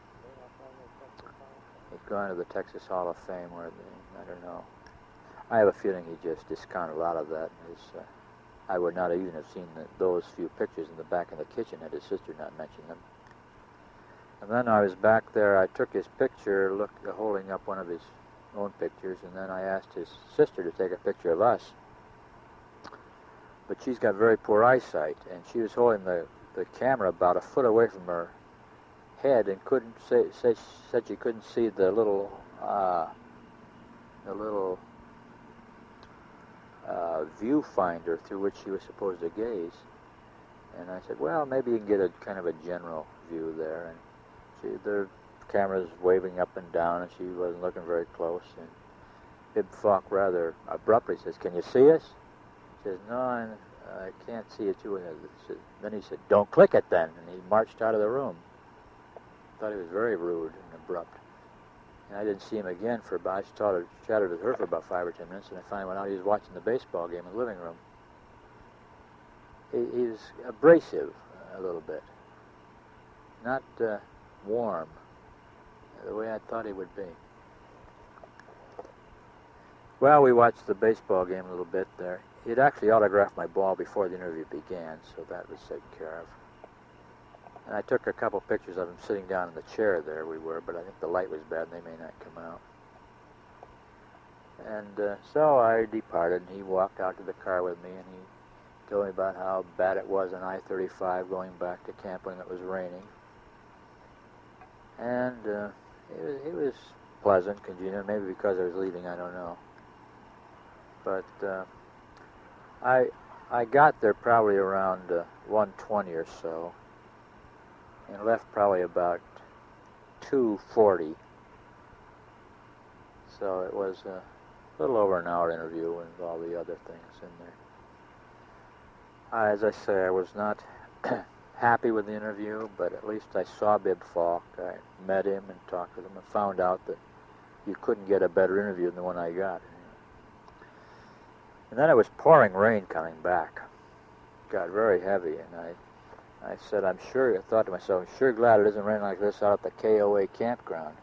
He'd gone to the Texas Hall of Fame where I don't know. I have a feeling he just discounted a lot of that. I would not even have seen those few pictures in the back of the kitchen had his sister not mentioned them. And then I was back there. I took his picture, holding up one of his own pictures, and then I asked his sister to take a picture of us. but she's got very poor eyesight, and she was holding the camera about a foot away from her head and said she couldn't see the little viewfinder through which she was supposed to gaze. And I said, well, maybe you can get a kind of a general view there. And the camera's waving up and down, and she wasn't looking very close. And Bibb Falk rather abruptly says, can you see us? She says, no, I can't see it too. Then he said, don't click it then. And he marched out of the room. I thought he was very rude and abrupt. And I didn't see him again for about, I chatted with her for about 5 or 10 minutes, and I finally went out. He was watching the baseball game in the living room. He was abrasive a little bit, not warm, the way I thought he would be. Well, we watched the baseball game a little bit there. He'd actually autographed my ball before the interview began, so that was taken care of. And I took a couple pictures of him sitting down in the chair there we were, but I think the light was bad and they may not come out. And so I departed, and he walked out to the car with me, and he told me about how bad it was on I-35 going back to camp when it was raining. And it was pleasant, congenial, maybe because I was leaving, I don't know. But I got there probably around 1:20 or so, and left probably about 2:40. So it was a little over an hour interview with all the other things in there. As I say, I was not happy with the interview, but at least I saw Bibb Falk. I met him and talked with him and found out that you couldn't get a better interview than the one I got. And then it was pouring rain coming back. It got very heavy, and I said, I thought to myself, I'm sure glad it isn't raining like this out at the KOA campground.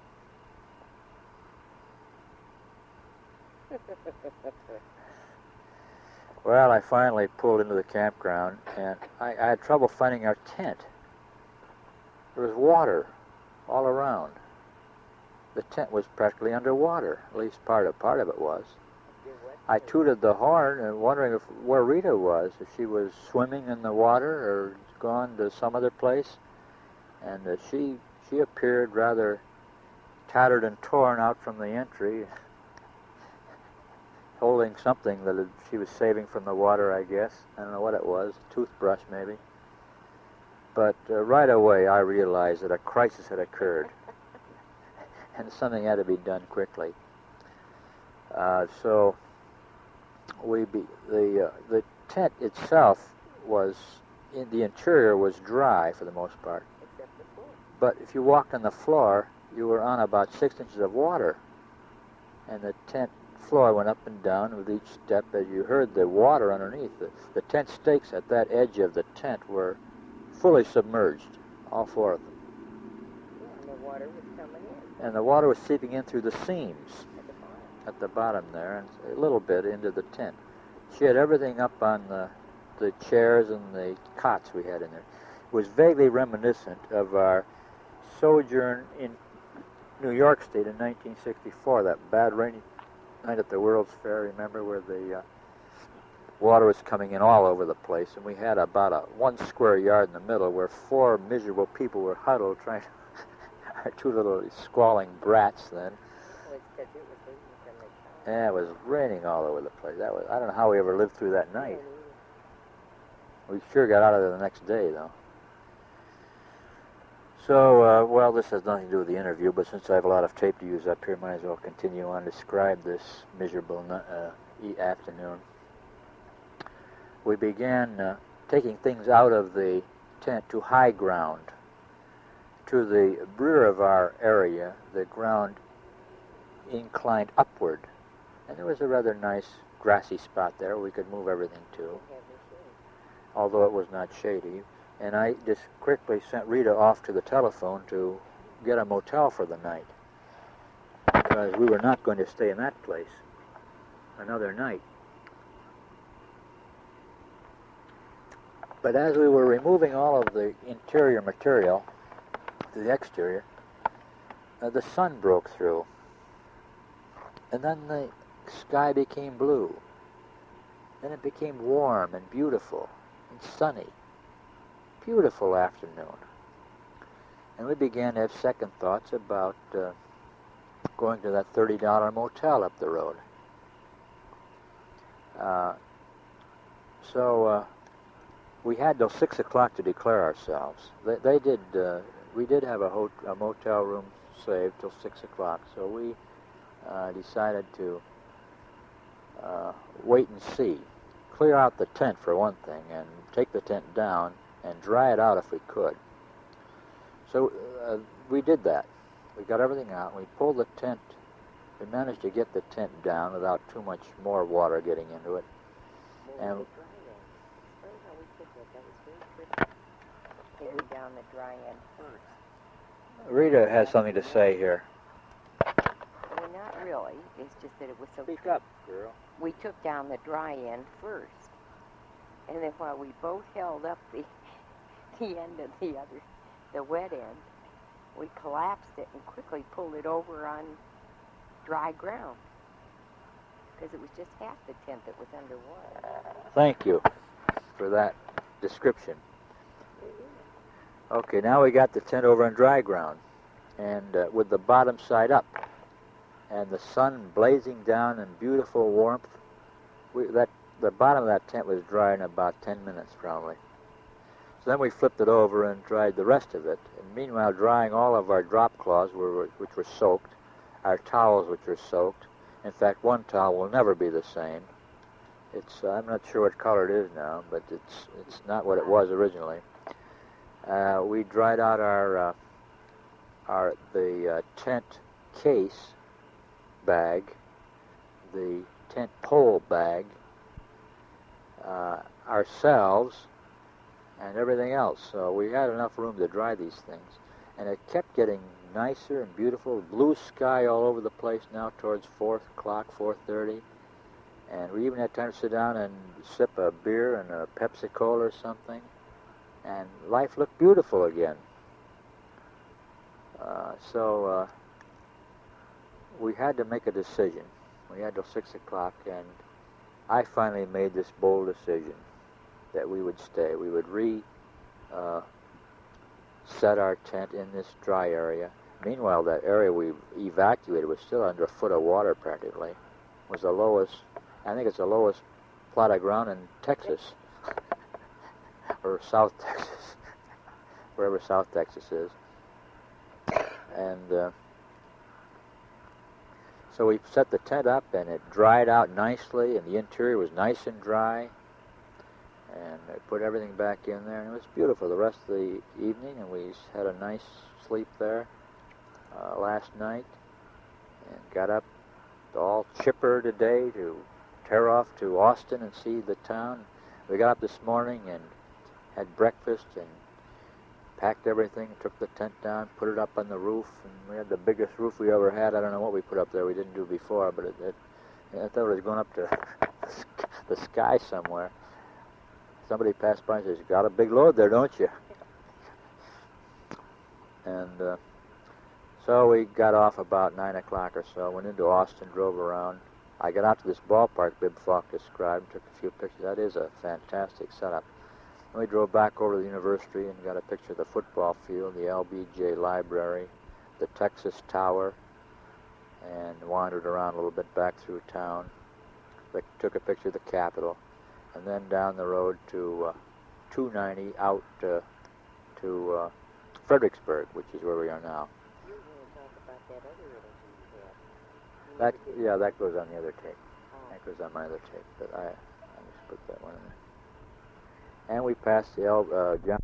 Well, I finally pulled into the campground, and I had trouble finding our tent. There was water all around. The tent was practically underwater, at least part of it was. I tooted the horn and wondering where Rita was, if she was swimming in the water or gone to some other place. And she appeared rather tattered and torn out from the entry, holding something that she was saving from the water, I guess. I don't know what it was, a toothbrush maybe. But right away I realized that a crisis had occurred and something had to be done quickly. So the tent itself the interior was dry for the most part. Except the floor. But if you walked on the floor, you were on about 6 inches of water. And the tent floor went up and down with each step as you heard the water underneath. The tent stakes at that edge of the tent were fully submerged, all 4 of them. Yeah, and the water was coming in. And the water was seeping in through the seams at the bottom there, and a little bit into the tent. She had everything up on the chairs and the cots we had in there. It was vaguely reminiscent of our sojourn in New York State in 1964, that bad rainy night at the World's Fair, remember, where the water was coming in all over the place, and we had about a 1 square yard in the middle where 4 miserable people were huddled trying to our 2 little squalling brats then. Well, it's 'cause it was raining from the top. Yeah, it was raining all over the place. I don't know how we ever lived through that night. We sure got out of there the next day, though. So, well, this has nothing to do with the interview, but since I have a lot of tape to use up here, might as well continue on to describe this miserable afternoon. We began taking things out of the tent to high ground. To the rear of our area, the ground inclined upward, and there was a rather nice grassy spot there we could move everything to, although it was not shady. And I just quickly sent Rita off to the telephone to get a motel for the night, because we were not going to stay in that place another night. But as we were removing all of the interior material to the exterior, the sun broke through, and then the sky became blue. Then it became warm and beautiful and sunny. Beautiful afternoon. And we began to have second thoughts about going to that $30 motel up the road. So we had till 6 o'clock to declare ourselves. We did have a motel room saved till 6 o'clock, so we decided to wait and see. Clear out the tent for one thing, and take the tent down and dry it out if we could. So we did that. We got everything out. We pulled the tent. We managed to get the tent down without too much more water getting into it. And taking down the dry end first. Rita has something to say here. Well, not really. It's just that it was so. Speak up, girl. We took down the dry end first, and then while we both held up the end of the wet end, we collapsed it and quickly pulled it over on dry ground because it was just half the tent that was underwater. Thank you for that description. Okay, now we got the tent over on dry ground, and with the bottom side up, and the sun blazing down in beautiful warmth. The bottom of that tent was dry in about 10 minutes probably. So then we flipped it over and dried the rest of it. And meanwhile, drying all of our drop cloths, which were soaked, our towels, which were soaked. In fact, one towel will never be the same. I'm not sure what color it is now, but it's not what it was originally. We dried out the tent case bag, the tent pole bag, ourselves, and everything else. So we had enough room to dry these things. And it kept getting nicer and beautiful. Blue sky all over the place now towards 4 o'clock, 4:30. And we even had time to sit down and sip a beer and a Pepsi-Cola or something. And life looked beautiful again. So we had to make a decision. We had till 6 o'clock, and I finally made this bold decision that we would stay. We would set our tent in this dry area. Meanwhile, that area we evacuated was still under a foot of water practically. It was the lowest, I think it's the lowest plot of ground in Texas, or South Texas, wherever South Texas is. And so we set the tent up, and it dried out nicely, and the interior was nice and dry. And I put everything back in there, and it was beautiful the rest of the evening, and we had a nice sleep there last night, and got up all chipper today to tear off to Austin and see the town. We got up this morning and had breakfast and packed everything, took the tent down, put it up on the roof, and we had the biggest roof we ever had. I don't know what we put up there. We didn't do before, but I thought it was going up to the sky somewhere. Somebody passed by and says, "You got a big load there, don't you?" And so we got off about 9 o'clock or so, went into Austin, drove around. I got out to this ballpark Bibb Falk described, took a few pictures. That is a fantastic setup. And we drove back over to the university and got a picture of the football field, the LBJ library, the Texas Tower, and wandered around a little bit back through town. Took a picture of the Capitol, and then down the road to 290 out to Fredericksburg, which is where we are now. You were going to talk about that other interview you had. That goes on the other tape. That goes on my other tape, but I just put that one in there. And we passed the John